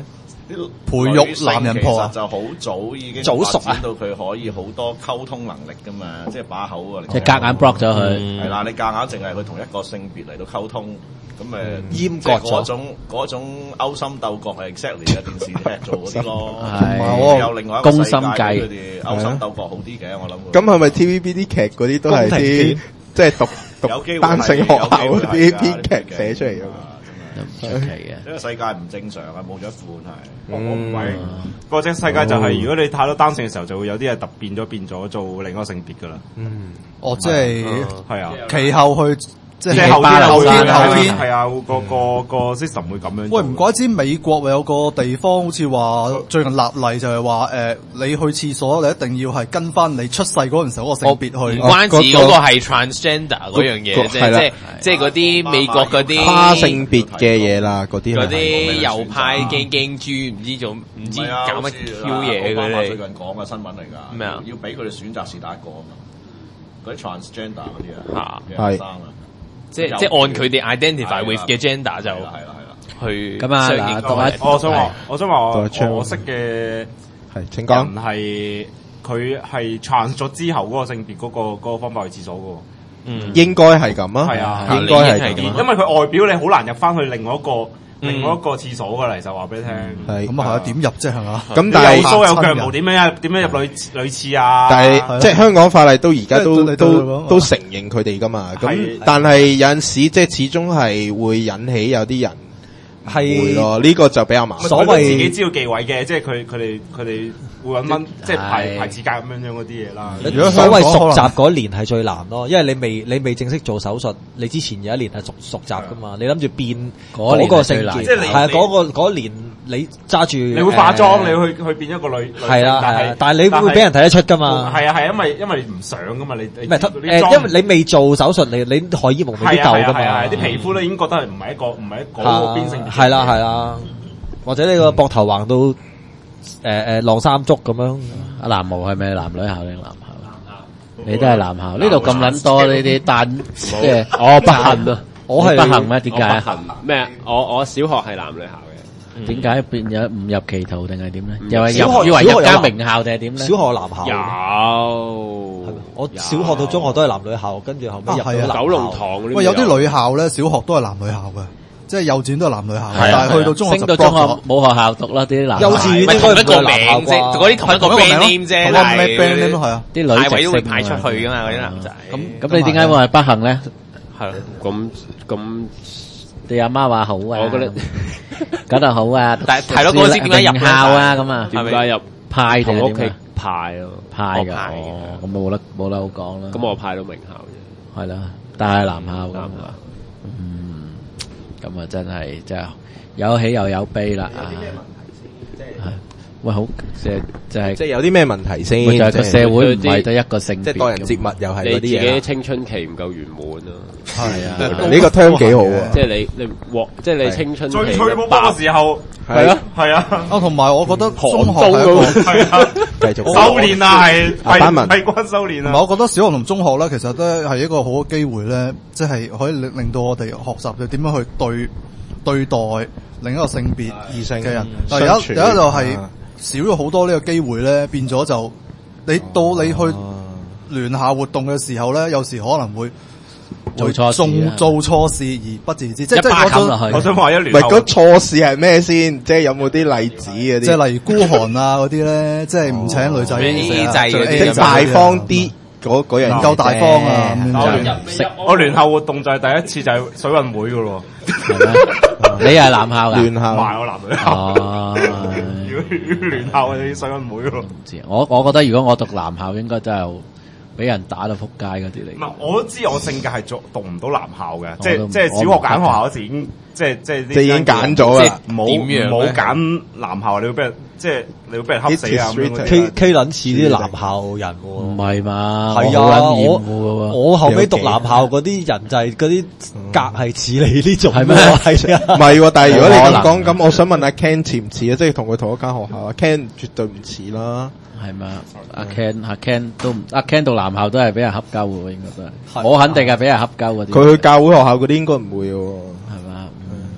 培育男人婆啊其實就好早已經早熟啊發展到佢可以好多溝通能力噶嘛，即係把口啊， 即係夾硬 block 咗佢。 係啦，你夾硬淨係去同一個性別嚟到溝通，咁誒閹即係割咗嗰種嗰種勾心鬥角係 exactly 嘅電視劇做嗰啲咯， 係有另外一個世界攻心計佢哋勾心鬥角好啲嘅，我諗。 咁係咪 T V B 啲劇嗰啲都係啲即係讀有機會讀單性學校嗰啲有機會係編劇寫出嚟㗎？ 唔出奇嘅。 呢個世界唔正常啊，冇咗一半係。 我唔係嗰隻世界就係，如果你太多單性嘅時候，就會有啲係突變咗變咗做另一個性別噶啦。 嗯， 哦，即係係啊， 其後去即係即係後邊後邊後邊邊係啊，個個個 system 會咁樣做。 喂，唔怪之美國有個地方好似話最近立例就係話誒，你去廁所你一定要係跟翻你出世嗰陣時候嗰個性別去。 唔關事，嗰個係 transgender 嗰樣嘢啫，即係即係嗰啲美國嗰啲跨性別嘅嘢啦，嗰啲嗰啲右派驚驚豬，唔知做唔知搞乜 Q 嘢佢哋。 最近講嘅新聞嚟㗎。 咩啊？ 要俾佢哋選擇是但一個啊嘛。嗰啲 transgender 嗰啲啊， 係生啊。 即係即係按佢哋 identify with 嘅 gender 就係啦係啦。 去咁啊嗱讀下我想話，我想話我讀下我識嘅係請講人係佢係 trans 咗之後嗰個性別嗰個嗰個方法去廁所嘅喎。 嗯， 應該係咁啊， 係啊應該係咁係咁因為佢外表你好難入翻去另外一個另外一個廁所㗎嚟，就話俾你聽。 係咁啊係啊，點入啫係嘛？ 咁但係有鬚有腳毛，點樣點樣入女女廁啊？ 但係即係香港法例到而家都即係都對對都承認佢哋噶嘛，咁係但係有陣時即係始終係會引起有啲人會係咯，呢個就比較麻煩。 所謂佢自己知道忌諱嘅，即係佢佢哋佢哋會揾蚊，即係排係排指甲咁樣樣嗰啲嘢啦。 如果所謂熟香港可能習嗰年係最難咯，因為你未你未正式做手術，你之前有一年係熟熟習噶嘛，你諗住變嗰年嗰個性別， 係最難即係你係啊嗰個嗰年你揸住你會化妝， 誒你去去變一個女， 係啦係但係啊，但係你會俾人睇得出噶嘛？ 係啊係，因為因為你唔想噶嘛，你你唔係啲誒， 妝因為你未做手術，你你荷爾蒙未必係啊係夠噶嘛， 啊係啊，啲皮膚咧已經覺得係唔係一個唔係一個嗰個邊性別。 係啦係啦，或者你個膊頭橫到誒誒晾三足咁樣。 阿南無係咪男女校定男校？你都係男校，呢度咁撚多呢啲單，即係我不幸啊！ 我係不幸咩？點解啊？ 行咩啊？我我小學係男女校嘅， 點解變咗誤入歧途定係點咧？又係小學入以為一小學有男間名校定係點咧？ 小學有男校， 有我小學到中學都係男女校，跟住後尾入到啊係啊男校九龍塘嗰啲喂，有啲女校咧，小學都係男女校嘅，即係幼稚園都係男女校， 係啊但係去到中學就升到中 block 學咗冇學校讀啦，啲男幼稚園唔係應該唔同一個名係男校啫， 啩嗰啲同一個係同一個 brand 名 name 啫， 同一個但係 brand name 咯係啊啲女派位都會直升派出啊去噶嘛，嗰啲男仔。 咁咁你點解會係不幸咧？ 係咁咁， 你阿媽話好啊， 我覺得咁就好啊。 但係係咯嗰陣時點解入名校啊？咁啊， 點解入派定同屋企係點啊？ 派咯？ 派㗎， 我派嘅哦咁冇得冇得好講啦。 咁我派到名校啫。 係啦，但係男校咁男啊校， 嗯，咁啊真係真係有喜又有悲啦啊！係喂，好即係就係即係有啲咩問題先？ 咪就係個即係社會唔係得一個性別即係待人接物又係你自嗰啲嘢啦。 己青春期唔夠圓滿啊！ 係啊， 呢個 term 幾好啊！ 即係你你獲，即係你青春期最吹波波嘅時候， 係啊， 係啊， 啊，同埋我覺得中學寒冬係一個嗰係啊， 繼續修練啊，係阿班文係係關修練啊。 唔係，我覺得小學同中學咧，其實都係一個好嘅機會咧，即係可以令令到我哋學習嘅點樣去對對待另一個性別異性嘅人嗯。 但係有相處一有一就係啊少咗好多呢個機會咧，變咗就你到你去聯校活動嘅時候咧，有時可能會做錯事啊仲做錯事而不自知，即係一即係嗰種巴冚落去我想話一唔聯後係嗰錯事係咩先？即係有冇啲例子嗰啲？ 即係例如孤寒啊嗰啲咧，即係唔請女仔咩 A A 制嗰啲即係大方啲嗰嗰樣唔夠大方啊咁樣我聯我聯校活動就係第一次就係水運會噶咯， 係咩？你係男校㗎？ 聯校唔係我男女校。 哦， 如果如果聯校就要水運會咯。 唔知我我覺得如果我讀男校，應該真係俾人打到撲街嗰啲嚟唔。係，我都知我性格係做讀唔到男校嘅，即我都係即係小學揀學校嗰時已經即係即係即係已經揀咗啦唔好點樣唔好咧揀男校，你會俾人即係你會俾人恰死啊咁樣嗰啲 K K 撚似啲男校人唔喎。 係嘛？ 係啊， 我好撚我厭惡㗎喎我後尾讀男校嗰啲人就係嗰啲格係似你呢種係咩喎係啊， 唔係喎，但係如果你咁冇可講，咁我想問阿 Ken 似唔似啊？即係同佢同一間學校啊？Ken 絕對唔似啦。 係嘛？阿 Ken 阿 Ken 都唔阿 Ken 讀男校都係俾人恰鳩喎，應該都係。 係我肯定係俾人恰鳩嗰啲。 佢去教會學校嗰啲應該唔會喎。 係嘛？嗯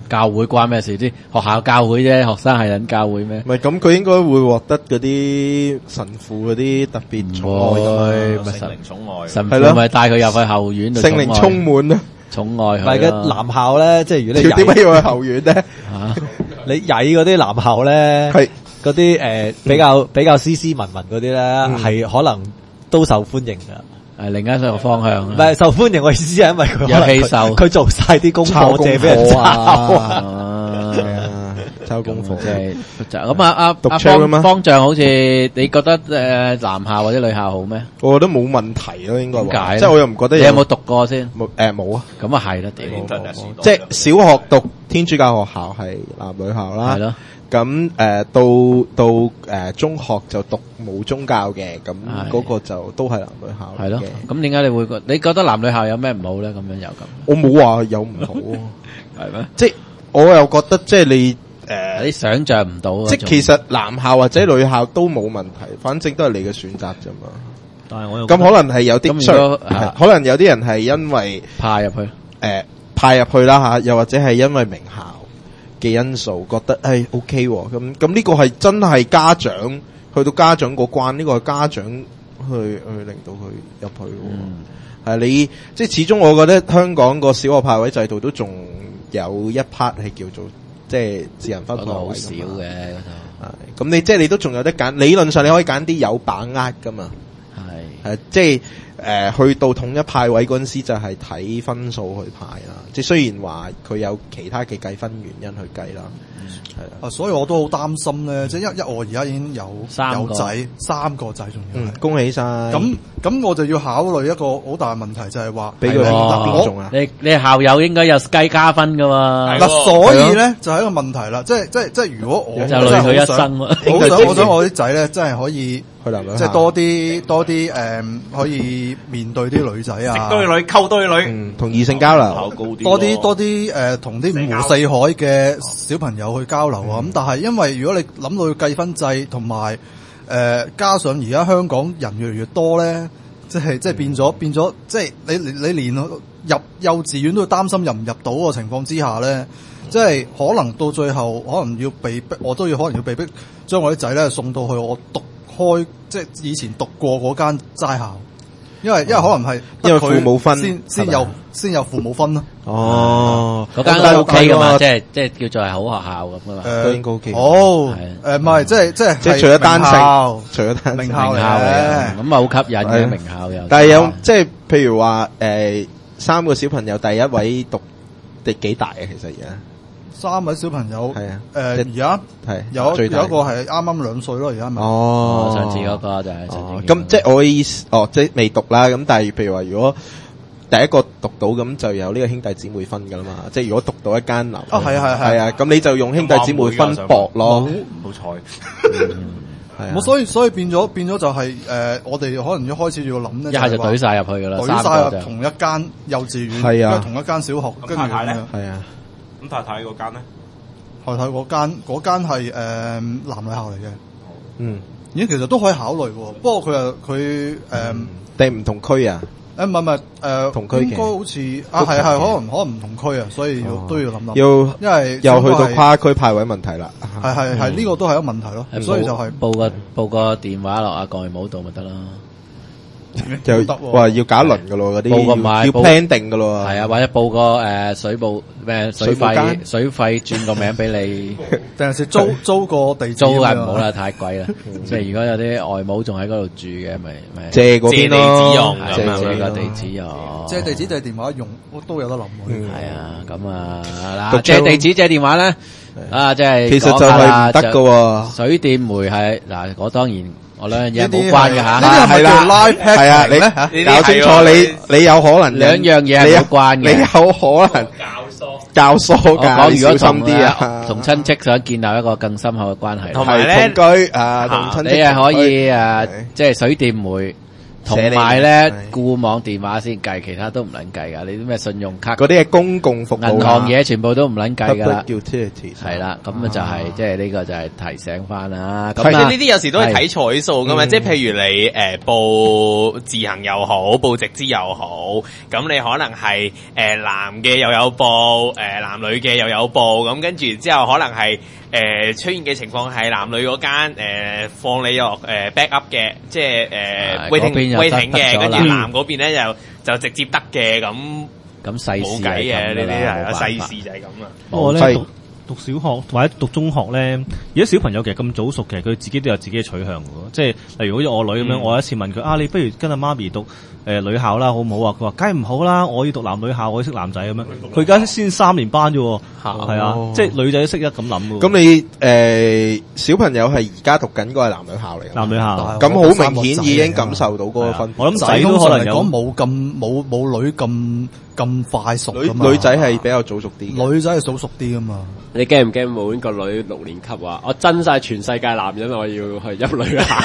教會關咩事？啲學校教會啫，學生係撚教會咩？ 唔係咁，佢應該會獲得嗰啲神父嗰啲特別寵愛㗎嘛， 聖靈寵愛， 神父咪帶佢入去後院度， 聖靈充滿啊！ 寵愛佢。 唔係嘅男校咧，即係如果你點解要去後院咧？ 你曳嗰啲男校咧， 係嗰啲誒比較比較斯斯文文嗰啲咧，係可能都受歡迎㗎。 係另一個方向， 唔係受歡迎。我意思係因為佢有氣受， 佢做晒啲功課借俾人抄啊，抄功課即係咁啊！阿阿方方丈好似你覺得誒男校或者女校好咩？ 我覺得冇問題咯，應該點解？ 即係我又唔覺得。 你有冇讀過先？ 冇誒冇啊！ 咁啊係啦，屌！ 即係小學讀天主教學校係男女校啦。 係咯。 咁誒、呃、到到誒、呃、中學就讀冇宗教嘅，咁嗰個就都係男女校嘅。係咯。 咁點解你會覺？你覺得男女校有咩唔好咧？咁樣又咁？ 我冇話有唔好， 係咩？ 即係我又覺得即係你誒， 呃、你想象唔到。 即係其實男校或者女校都冇問題，反正都係你嘅選擇啫嘛。 但係我又咁可能係有啲，可能有啲人係因為派入去，誒、 呃、派入去啦嚇，又或者係因為名校嘅因素，覺得誒 O K 喎，咁咁呢個係真係家長去到家長嗰關，呢、這個係家長去去令到佢入去喎。係、嗯、你即係始終，我覺得香港個小學派位制度都仲有一 part 係叫做即係自行分配好少嘅嗰度。咁你即係你都仲有得揀，理論上你可以揀啲有把握噶嘛。係係即係。誒、呃，去到統一派位嗰陣時就係睇分數去派啦，即係雖然話佢有其他嘅計分原因去計啦，係啦、 嗯。啊，所以我都好擔心咧，即係一一我而家已經有有仔，三個仔仲要、 嗯，恭喜晒。 咁咁我就要考慮一個好大嘅問題，就係話俾佢邊種啊？ 你你校友應該有計加分噶嘛？ 嗱，所以咧就係一個問題啦，即係即係即係如果我就累佢一生， 我想我想我啲仔咧真係可以。 去男女校即係多啲多啲誒、嗯，可以面對啲女仔啊， 堆女溝堆女， 嗯，同異性交流， 多啲多啲誒，同啲五湖四海嘅小朋友去交流啊。咁、嗯、但係因為如果你諗到要計分制，同埋誒加上而家香港人越嚟越多咧，即係即係變咗、嗯、變咗，即係你你你連入幼稚園都擔心入唔入到個情況之下咧，即係可能到最後可能要被逼，我都要可能要被逼將我啲仔咧送到去我讀。開即係以前讀過嗰間齋校，因為因為可能係因為父母分先先有先有父母分咯。 哦， 嗰間都 OK 噶嘛，即係即係叫做係好學校咁噶嘛， 都應該 OK。 好誒，唔係即係即係即係除咗單性，除咗單名校嚟嘅，咁啊好吸引嘅名校又。 但係有即係譬如話誒三個小朋友，第一位讀第幾大啊？其實而家。 三位小朋友係啊， 誒而家係有有一個係啱啱兩歲咯，而家咪哦， 上次嗰個就係咁，即係我嘅意思，哦，即係未讀啦。咁但係譬如話，如果第一個讀到咁，就有呢個兄弟姊妹分噶啦嘛。即係如果讀到一間樓， 啊係係係啊，咁你就用兄弟姊妹分薄咯。 好彩， 係啊。所以所以變咗變咗就係誒，我哋可能一開始要諗咧， 一下就懟晒入去噶啦， 懟晒入同一間幼稚園， 係啊， 同一間小學，跟住太太咧， 係啊。 咁太太嗰間咧？ 太太嗰間嗰間係誒男女校嚟嘅， 嗯， 咦，其實都可以考慮喎。不過佢又佢誒定唔同區啊？ 誒唔係唔係誒同區嘅， 應該好似啊係係可能可能唔同區啊，所以要都要諗諗。 要因為又去到跨區派位問題啦。 係係係呢個都係一個問題咯。所以就係報個報個電話落阿蓋帽度咪得啦。 就話要搞一輪噶咯，嗰啲要 plan 定噶咯。 係啊，或者報個誒水報咩水費水費轉個名俾你， 定係租租個地址？ 租係唔好啦，太貴啦。即係如果有啲外母仲喺嗰度住嘅，咪咪借嗰邊咯， 借地址用， 借借個地址用， 借地址借電話用，都有得諗。 係啊，咁啊嗱，借地址借電話咧，啊即係其實就係唔得噶。 水電煤係嗱，我當然。我兩樣嘢冇關嘅吓， 係啦，係啊，你搞清楚，你你有可能兩樣嘢係冇關嘅， 你有可能教唆教唆噶， 如果小心啲啊， 同親戚想建立一個更深厚嘅關係， 同埋咧同居啊，同親戚你係可以誒，即係水電煤同埋咧固網電話先計，其他都唔撚計噶。你啲咩信用卡嗰啲係公共服務啊， 銀行嘢全部都唔撚計噶啦。 Public utilities 係啦，咁啊就係即係呢個就係提醒翻啦。咁即係啊呢啲有時都係睇彩數噶嘛，即係譬如你誒報自行又好，報直資又好，咁你可能係誒男嘅又有報，誒男女嘅又有報，咁跟住之後可能係誒出現嘅情況係男女嗰間誒放你落誒 back up 嘅，即係誒 waiting waiting 嘅，跟住男嗰邊咧就就直接得嘅，咁咁世事冇計嘅呢啲係啊，世事事就係咁啊。 不過咧讀讀小學或者讀中學咧，而家小朋友其實咁早熟，其實佢自己都有自己嘅取向嘅喎。即係例如好似我女咁樣，我有一次問佢啊，你不如跟阿媽咪讀誒女校啦，好唔好啊？佢話梗係唔好啦，我要讀男女校，我要識男仔咁樣。佢而家先三年班啫喎，係啊，即係女仔都識得咁諗嘅喎。 咁你誒小朋友係而家讀緊嗰個係男女校嚟嘅， 男女校咁好明顯已經感受到嗰個分別。 我諗仔都可能有講冇咁冇冇女咁咁快熟女㗎嘛， 女仔係比較早熟啲， 女仔係早熟啲噶嘛。 你驚唔驚冇個女六年級話我憎晒全世界男人，我要去入女校？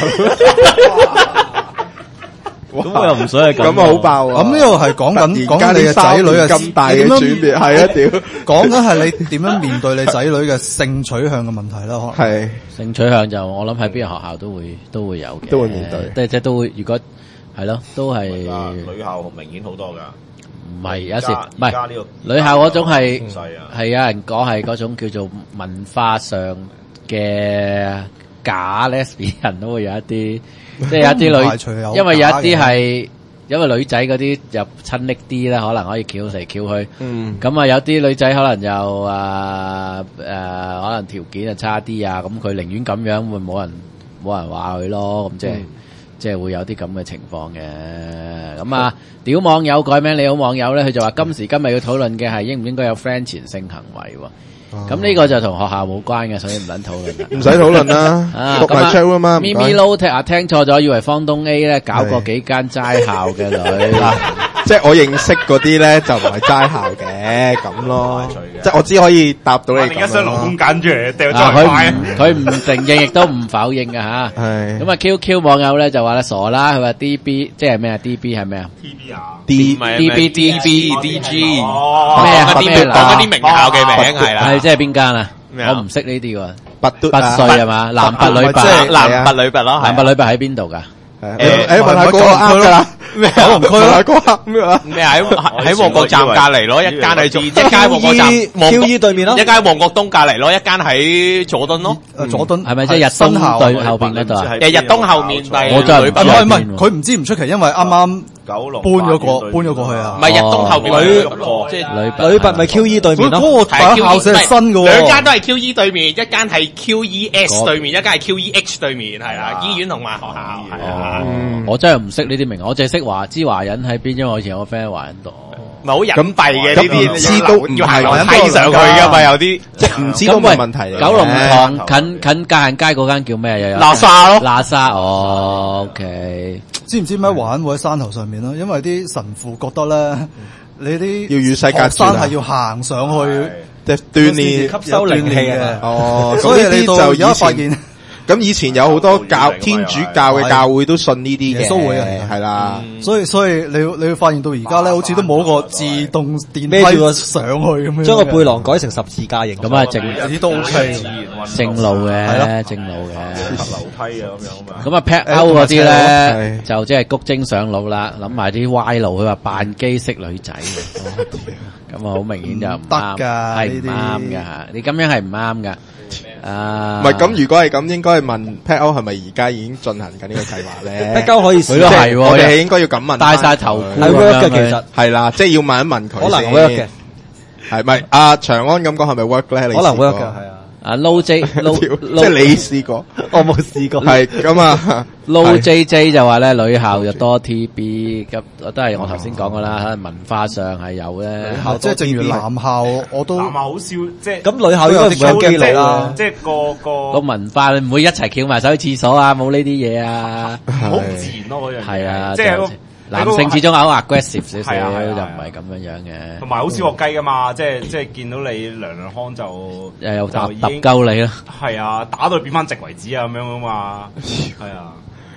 咁我又唔想係咁， 咁啊好爆啊！ 咁呢個係講緊講緊你嘅仔女嘅咁大嘅轉變，係啊屌！ 講緊係你點樣面對你仔女嘅性取向嘅問題啦，可能係性取向就我諗喺邊個學校都會都會有嘅， 都會面對， 即係即係都會。如果係咯，都係女校明顯好多㗎。 唔係有時唔係係女校嗰種係係係有人講係嗰種叫做文化上嘅假 lesbian 都會有一啲，即係有一啲女，因為有一啲係因為女仔嗰啲又親昵啲啦，可能可以翹嚟翹去。嗯，咁啊有啲女仔可能又啊誒可能條件啊差啲啊，咁佢寧願咁樣會冇人冇人話佢咯，咁即係。嗯即係會有啲咁嘅情況嘅，咁啊，屌網友改名你好網友咧，佢就話今時今日要討論嘅係應唔應該有 friend 前性行為喎，咁呢個就同學校冇關嘅，所以唔撚討論啦， 唔使討論啦，讀埋 show 啊嘛。 咪咪 low 聽啊聽錯咗，以為方東 A 咧搞過幾間齋校嘅女， 即係我認識嗰啲咧就唔係齋校嘅咁咯，即係我只可以答到你。 而家想勞工揀住嚟掉啊咗快啊！ 佢唔承認亦都唔否認嘅吓。 係咁啊 Q Q 網友咧就話咧傻啦，佢話 D B 即係咩啊 D B 係咩啊 T B 啊 D D B D B D G 咩啊？ 啊咩講嗰啲名校嘅名係啦， 係即係邊間啊？ 咩啊我唔識呢啲喎。 拔嘟拔萃係嘛？男拔女拔， 男拔女拔咯， 男拔女拔喺邊度噶？ 誒誒問下嗰個啱㗎啦， 咩九龍區啦，嗰個咩啊？ 咩喺喺旺角站隔離咯，一間係一間旺角站 Q E 對面咯， 一間旺角東隔離咯，一間喺佐敦咯。 誒佐敦係咪即係日東對後邊嗰度啊？ 誒日東後面咪我真係唔唔係唔係，佢唔知唔出奇，因為啱啱九龍搬咗過搬咗過去啊唔。係日東後面女即係女女拔咪 Q E 對面咯， 嗰個大校舍係新嘅喎， 兩間都係 Q E 對面，一間係 Q E S 對面，一間係 Q E H 對面，係啦，醫院同埋學校係啊。 我真係唔識呢啲名，我淨係識華知華人喺邊，因為我以前有個 friend 喺華人度。 唔係好隱蔽嘅呢啲， 唔知都唔要行樓係梯上去㗎嘛，有啲即係唔知都冇問題嚟嘅。 九龍塘近近界限街嗰間叫咩？又有喇沙咯， 喇沙哦 ，OK。 知唔知咩玩會喺山頭上面咯？因為啲神父覺得咧，你啲要與世隔絕啊學生係要行上去， 即係鍛鍊吸收靈氣嘅。 哦， 所以呢啲你到而家就以前發現。 咁以前有好多教天主教嘅教會都信呢啲嘅， 耶穌會啊係啦。 所以所以你你會發現到而家咧，好似都冇一個自動電孭住個梯上去咁樣， 將個背囊改成十字架形。 咁啊，正有啲都 OK， 正路嘅，正路嘅。 樓梯啊咁樣啊嘛。 咁啊 pat out 嗰啲咧，就即係谷精上腦啦，諗埋啲歪路，佢話扮機識女仔嘅，咁啊好明顯就唔啱，係唔啱嘅嚇。你咁樣係唔啱嘅。啊， 唔係咁，如果係咁，應該係問 Pat O 係咪而家已經進行緊呢個計劃咧 Pat O 可以試， 佢都係， 我哋係應該要咁問， 戴晒頭箍係 work 嘅，其實係啦，即係要問一問佢， 可能 work 嘅， 係咪阿長安咁講係咪 work 咧？ 可能 work 嘅，係啊。 啊 Low J Low 即係你試過， 我冇試過。 係咁啊 Low J J 就話咧女校就多 T B， 咁都係我頭先講噶啦，可能文化上係有咧。 即係正如男校，我都男校好少，即係咁女校應該唔會有機會啦。 即係個個個文化你唔會一齊翹埋手去廁所啊，冇呢啲嘢啊， 好唔自然咯嗰樣嘢。 係啊， 即係男性始終好 aggressive 少少， 係啊係啊就唔係咁樣樣嘅。 同埋好少學雞噶嘛，即係即係見到你涼涼康就誒又揼就已經揼鳩你啦。 係啊，打到變翻直為止啊咁樣啊嘛，係啊。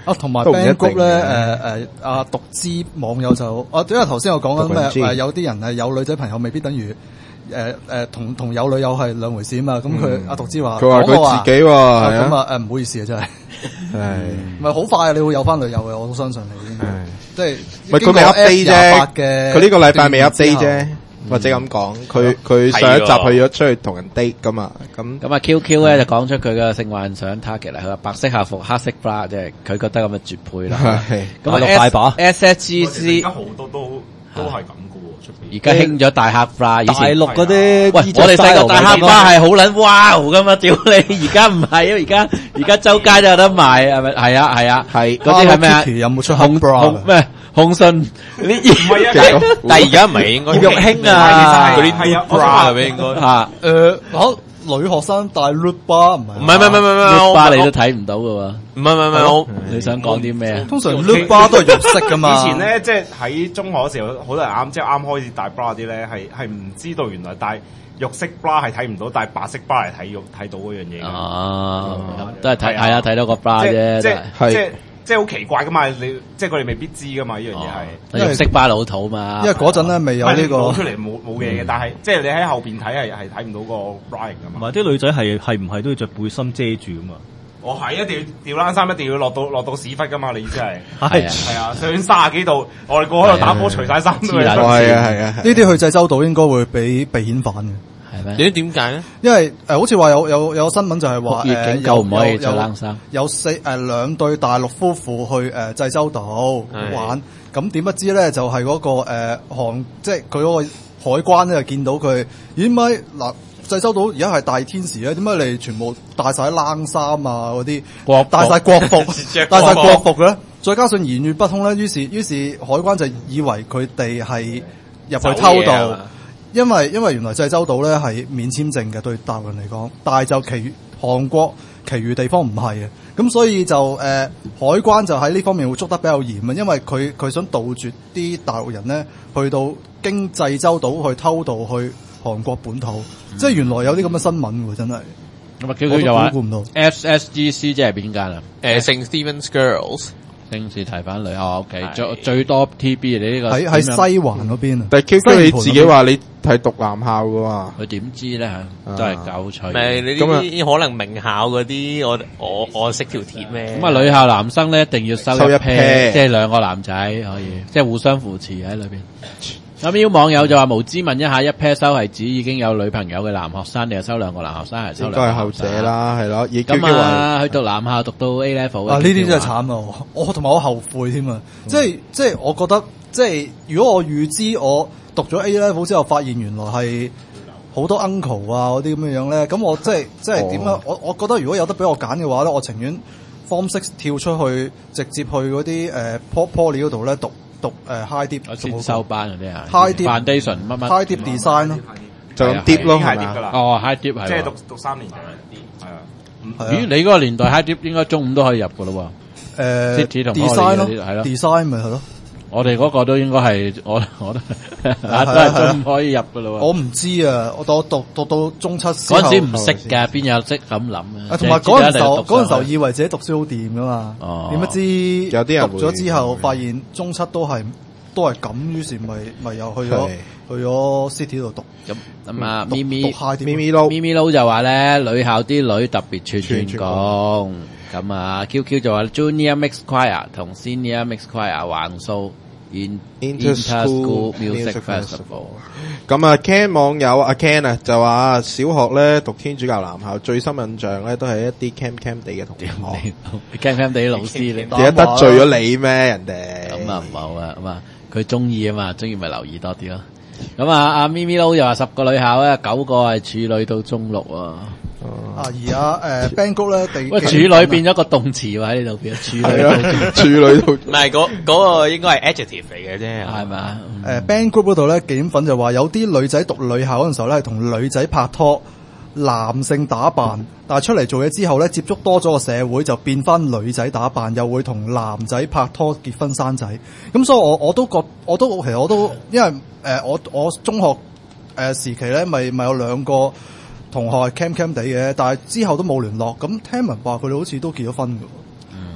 啊，同埋都唔一 band 定 group 咧， 嘅誒誒，阿獨知網友就，啊，因為頭先我講緊咩獨知誒，有啲人係有女仔朋友，未必等於誒誒同同有女友係兩回事啊嘛。咁佢阿獨知話， 佢話佢自己喎， 啊係啊咁啊誒，唔好意思啊，真係， 係唔係好快你會有翻女友嘅，我都相信你應該，即係唔係佢未 update 啫， 嘅， 佢呢個禮拜未 update 啫。或者咁講，佢佢上一集去咗出去同人 date 噶嘛，咁咁啊 Q Q 咧就講出佢嘅性幻想 target 啦，佢話白色校服、黑色 bra， 即係佢覺得咁嘅絕配啦。咁啊大把 S S G 而 C 家好多都都係咁嘅喎，出邊。 而家興咗大黑 bra，以大前陸嗰啲， 喂，我哋細個大黑 bra 係好撚 wow 噶嘛，屌你！而家唔係啊，而家而家周街都有得賣，係咪？係啊係啊，係嗰啲係咩啊？ 有冇出黑紅 bra 紅咩？紅信呢？ 唔係啊， 但係而家唔係應該葉玉卿啊， 嗰啲係啊 bra 係咪應該？ 嚇誒，嚇女學生戴 loop bra 唔係唔係唔係唔係唔係 ，loop 我 bra 你都睇唔到嘅喎。 唔係唔係唔係我你想講啲咩啊？ 通常 loop bra 都係肉色噶嘛。 以前咧，即係喺中學嗰時候，好多人啱即係啱開始戴 bra 啲咧，係係唔知道原來戴肉色 bra 係睇唔到，戴白色 bra 係睇肉睇到嗰樣嘢㗎。 哦，都係睇係啊，睇到個 bra 啫， 即都係係即係即係好奇怪噶嘛！你即係佢哋未必知噶嘛，呢樣嘢係。 因為識巴老土嘛， 因為嗰陣咧未有呢個攞出嚟冇冇嘢嘅，但係即係你喺後邊睇係係睇唔到個 bra 噶嘛。 同埋啲女仔係係唔係都要着背心遮住噶嘛？ 我係一定要吊冷衫，一定要落到落到屎忽噶嘛！你意思係係啊係啊，上三十幾度，我哋過喺度打波，除晒衫都係。 係啊係啊， 呢啲去濟州島應該會俾被遣返嘅。 係咩？ 點點解咧？ 因為誒、呃，好似話有有有新聞就係話酷熱警告唔可以着冷衫， 有四誒兩對大陸夫婦去誒、呃、濟州島玩，咁點不知咧就係、是、嗰、那個誒、呃、航，即係佢嗰個海關咧就見到佢，咦咪嗱濟州島而家係大天時咧，點解你全部帶晒冷衫啊嗰啲，帶晒國服，帶晒國服嘅咧？再加上言語不通咧，於是於是海關就以為佢哋係入去偷渡。因為因為原來濟州島咧係免簽證嘅，對大陸人嚟講，但係就其餘韓國其餘地方唔係嘅，咁所以就誒、呃、海關就喺呢方面會捉得比較嚴啊，因為佢佢想杜絕啲大陸人咧去到經濟州島去偷渡去韓國本土，嗯、即係原來有啲咁嘅新聞喎，真係。 咁啊 Q Q 就話估唔到 S S G C 即係邊間啊？ 誒聖 Stephen's Girls。 正式提翻嚟哦 ，OK，最最多 T B 你呢個喺喺西環嗰邊啊。 但係 Q Q 你自己話你係讀男校嘅嘛？ 佢點知咧？都係狗吹。 咪你呢啲可能名校嗰啲，我我我識條鐵咩？ 咁啊，女校男生咧一定要收收一 pair，即係兩個男仔可以，即係互相扶持喺裏邊。咁有網友就話無知問一下，一 pair 收係指已經有女朋友嘅男學生，定係收兩個男學生，係收兩個？應該係後者啦，係咯。 咁啊，去讀男校讀到 A level 啊，呢啲真係慘啊！我同埋我後悔添啊！即係即係，我覺得即係如果我預知我讀咗 A level 之後，發現原來係好多 uncle 啊嗰啲咁嘅樣咧，咁我即係即係點樣？我我覺得如果有得俾我揀嘅話咧，我情願 Form Six 跳出去，直接去嗰啲誒 Poly 嗰度咧讀。讀誒 high dip 先修班嗰啲啊 ，high dip foundation 乜乜 high dip design 咯， 就咁 dip 咯係嘛？ 哦 high dip 係， 即係讀讀三年嘅，係啊。 咦？你嗰個年代 high dip 應該中五都可以入噶咯喎。 誒 City 同 design 咯， 係咯 design 咪係咯。 我哋嗰個都應該係我我都都係中五可以入噶咯喎。 我唔知啊，我讀讀讀到中七嗰陣時唔識㗎，邊有識咁諗啊？ 同埋嗰陣時候嗰陣時候以為自己讀書好掂噶嘛，點不知有啲人讀咗之後發現中七都係。都係咁，於是咪咪又去咗去咗 City 度讀。 咁咁啊，咪咪咪咪撈咪咪撈就話咧，女校啲女特別串串工。咁啊 ，Q Q 就話 Junior Mix Choir 同 Senior Mix Choir 橫掃 in Inter-School Music Festival。 咁啊 ，Ken 網友阿 Ken 啊，就話小學咧讀天主教男校，最深印象咧都係一啲 cam cam 地嘅同學 ，cam cam 地啲老師，你而家得罪咗你咩？人哋咁啊唔好啊，咁啊。佢中意啊嘛，中意咪留意多啲咯。咁啊，阿咪咪撈又話十個女校咧，九個係處女到中六啊。 啊，而家誒 band group 咧，地喂，處女變咗個動詞喎喺呢度變咗處女到處女到。 唔係嗰嗰個應該係 adjective 嚟嘅啫， 係咪？ 誒 band group 嗰度咧，紀粉就話有啲女仔讀女校嗰陣時候咧，係同女仔拍拖。男性打扮，但係出嚟做嘢之後咧，接觸多咗個社會，就變翻女仔打扮，又會同男仔拍拖、結婚、生仔。咁所以我我都覺，我都其實我都，因為誒、呃、我我中學誒、呃、時期咧，咪咪有兩個同學係 cam cam 地嘅，但係之後都冇聯絡。咁聽聞話佢哋好似都結咗婚㗎。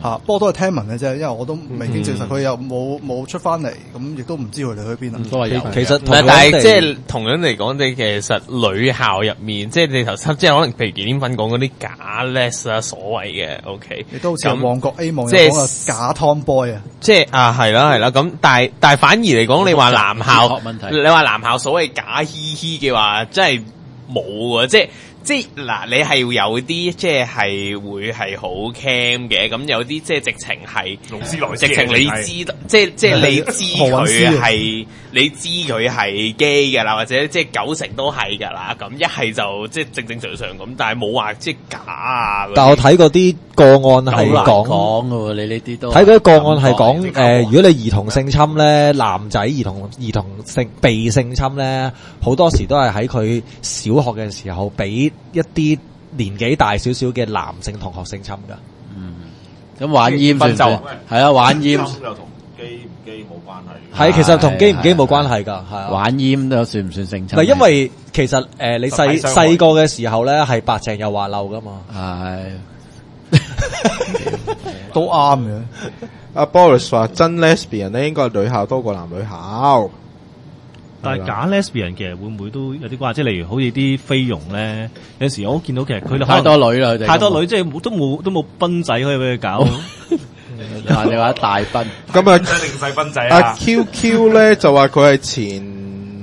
嚇，不過都係聽聞嘅啫，因為我都未經證實，佢又冇冇出翻嚟，咁亦都唔知佢哋去邊啊。 都係有。 其實唔係，但係即係同樣嚟講，你其實女校入面，即係你頭先即係可能譬如忌廉粉講嗰啲假 les 啊，所謂嘅 OK， 亦都好似旺角 A 網即係講嘅假 Tomboy 啊， 即係啊係啦係啦，咁但係但係反而嚟講，你話男校問題， 你話男校所謂假嘻嘻嘅話，真係冇啊！即係。即係嗱，你係有啲即係係會係好 cam 嘅，咁有啲即係直情係勞斯萊斯直情你知，即係即係你知佢係你知佢係基嘅啦，或者即係九成都係㗎啦。咁一係就即係正正常常咁，但係冇話即係假啊。 但我睇嗰啲個案係講講嘅喎，你呢啲都睇嗰啲個案係講誒，如果你兒童性侵咧，男仔兒童兒童性被性侵咧，好多時都係喺佢小學嘅時候俾一啲年紀大少少嘅男性同學性侵噶。 嗯，咁玩厭算唔算？係啊，玩厭又同基唔基冇關係。 係其實同基唔基冇關係㗎，係啊。 玩厭都算唔算性侵？ 唔係因為其實誒、呃、你細細個嘅時候咧係白淨又滑溜㗎嘛。 係都啱嘅。 阿 Boris 話真 lesbian 咧應該係女校多過男女校。 但係假 lesbian 其實會唔會都有啲關係？即係例如好似啲菲傭咧，有時我見到其實佢哋太多女啦，佢哋太多女，即係冇都冇都冇賓仔可以俾佢搞。 嗱，你話大賓咁啊， 定細賓仔阿啊 Q Q 咧就話佢係前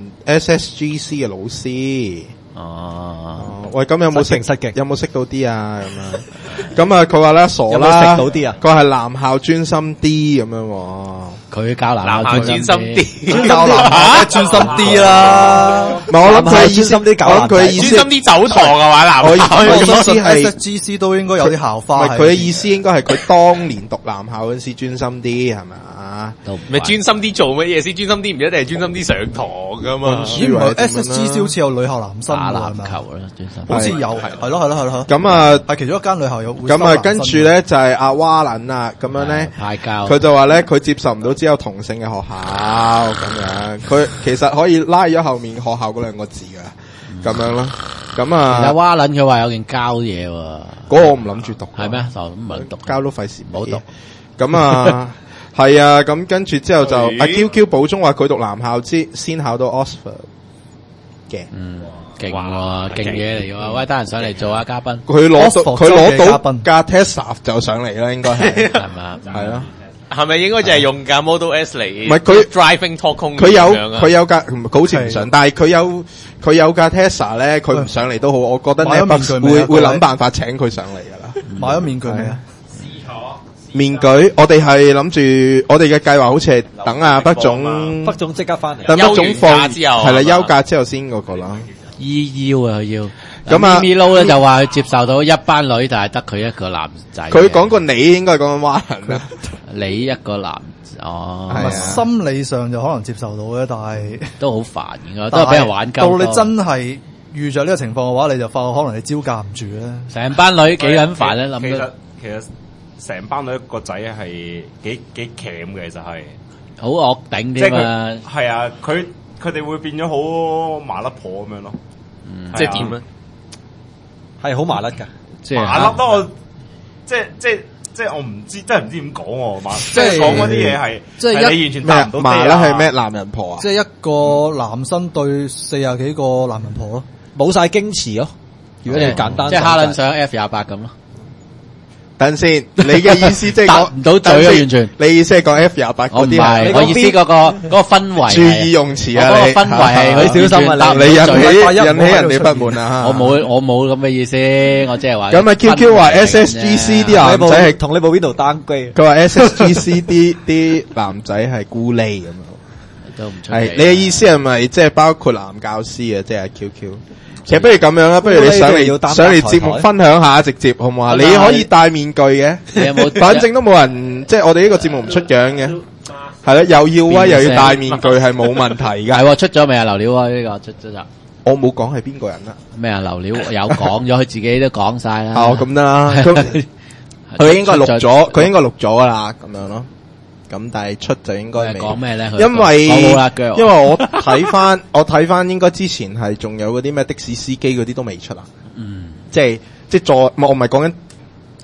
S S G C 嘅老師。 哦， 喂，咁有冇識失敬有冇識到啲啊？咁樣，咁啊，佢話咧傻啦， 有冇食到啲啊？ 佢係男校專心啲咁樣喎。 佢教男男校專心啲， 教男校專心啲啦。 唔係，我諗佢嘅意思， 專心啲教我諗佢嘅意思， 專心啲走堂嘅話，男我校我意思 S 係 S G C 都應該有啲校唔花。 係佢嘅意思應該係佢當年讀男校嗰陣時專心啲，係咪啊？ 咪專心啲做乜嘢先？專心啲唔一定係專心啲上堂噶嘛。 咦？唔係 S S G C 好似有女校男生打籃㗎係咪球啦，專心。 好似有，係咯係咯係咯。 咁啊， 係其中一間女校有。 咁啊，跟住咧就係阿蛙撚啊，咁樣咧， 派教佢就話咧佢接受唔到只有同性嘅學校咁樣，佢其實可以拉咗後面學校嗰兩個字噶，咁樣啦。咁啊， 有蛙撚佢話有件膠嘢喎， 嗰個我唔諗住讀， 係咩？就唔係讀， 交都費事唔好讀。 咁啊，係啊，咁跟住之後就阿 Q Q 補充話佢讀男校之先考到 Oxford 嘅。 嗯。勁喎，勁嘢嚟喎！喂，得閒上嚟做下嘉賓。 佢攞到佢攞到嘉賓架 Tesla 就上嚟啦，應該係係嘛？ 係咯。 係咪應該就係用架 Model S 嚟？ 唔係佢 driving talk 空佢有咁樣啊佢有架，佢好似唔上，但係佢有佢有架 Tesla 咧，佢唔上嚟都好，我覺得買咗面 Netflix 具未啊會會各位諗辦法請佢上嚟噶啦。 買咗面具未啊？ 面具，我哋係諗住，我哋嘅計劃好似係等阿北總， 北總即刻翻嚟。 等北總放休完假之後係啦， 係嘛休假之後先嗰個啦。 依腰啊，佢要咁啊咪咪撈咧就話佢接受到一班女，但係得佢一個男仔嘅。 佢講過你應該係講緊蛙人啦， 你一個男哦， 係啊心理上就可能接受到嘅，但係都好煩嘅，都係俾人玩鳩。 到你真係遇着呢個情況嘅話，你就發覺可能你招架唔住咧。 成班女幾撚煩咧，諗其實到其實成班女個仔係幾幾鉗嘅，其實係好惡頂即係添啊！ 佢係啊，佢佢哋會變咗好麻甩婆咁樣咯。 嗯即係點咧？ 係好麻甩㗎。 即係麻甩咯，我即係即係即係我唔知，真係唔知點講喎。麻即即係係講嗰啲嘢係即係一係你完全咩啊答唔到麻地啊甩係咩男人婆啊？ 即係一個男生對四廿幾個男人婆咯。 冇晒矜持咯。如果你簡單， 即係哈撚上 F 廿八咁咯。 等陣先，你嘅意思即係講答唔到嘴啊等陣先完全你意思係講 F 廿八我唔嗰啲係，我意思嗰個嗰個氛圍係， 注意用詞啊！你我嗰個氛圍係佢小心啊！ 答你引起你引起人哋不滿啊！ 我冇我冇咁嘅意思，我即係話咁啊，Q Q 話 S S G C 啲男仔係同你部邊度 downgrade？ 佢話 S S G C 啲啲男仔係孤喱咁樣。 都唔出奇。 係你嘅意思係咪即係包括男教師啊？即係 Q Q。其實不如咁樣啦，不如你上嚟上嚟節目分享下，直接好唔好啊？你可以戴面具嘅， 你有冇？ 反正都冇人，即係我哋呢個節目唔出樣嘅，係啦，又要威又要戴面具，係冇問題㗎。 係喎，出咗未啊？流料啊，呢個出出咗。 我冇講係邊個人啦。 咩啊？流料有講咗，佢自己都講晒啦。 哦，咁得啦，佢佢應該錄咗，佢應該錄咗噶啦，咁樣咯。咁但係出就應該未講咩咧？ 因為講好啦，girl 因為我睇翻，我睇翻應該之前係仲有嗰啲咩的士司機嗰啲都未出啊。 嗯， 即係即係坐，我唔係講緊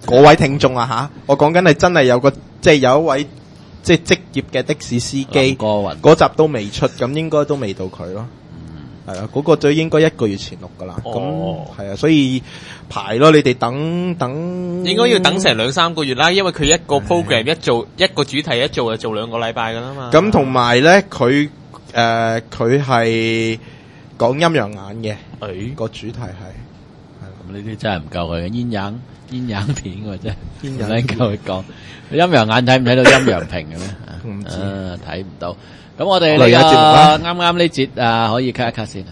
嗰位聽眾啊吓，我講緊係真係有個即係有一位即係職業嘅的，的士司機，嗰集都未出，咁應該都未到佢咯。係啊，嗰、那個就應該一個月前錄噶啦。咁係啊，所以排咯，你哋等等， 應該要等成兩三個月啦，因為佢一個 program 一做一個主題一做就做兩個禮拜噶啦嘛。 咁同埋咧，佢誒佢係講陰陽眼嘅，誒個主題係。 咁呢啲真係唔夠佢嘅煙陽煙陽片嘅啫，煙陽唔夠佢講。陰陽眼睇唔睇到陰陽屏嘅咩？唔知，睇唔到。咁我哋呢個啱啱呢節啊，可以 cut 一 cut 先。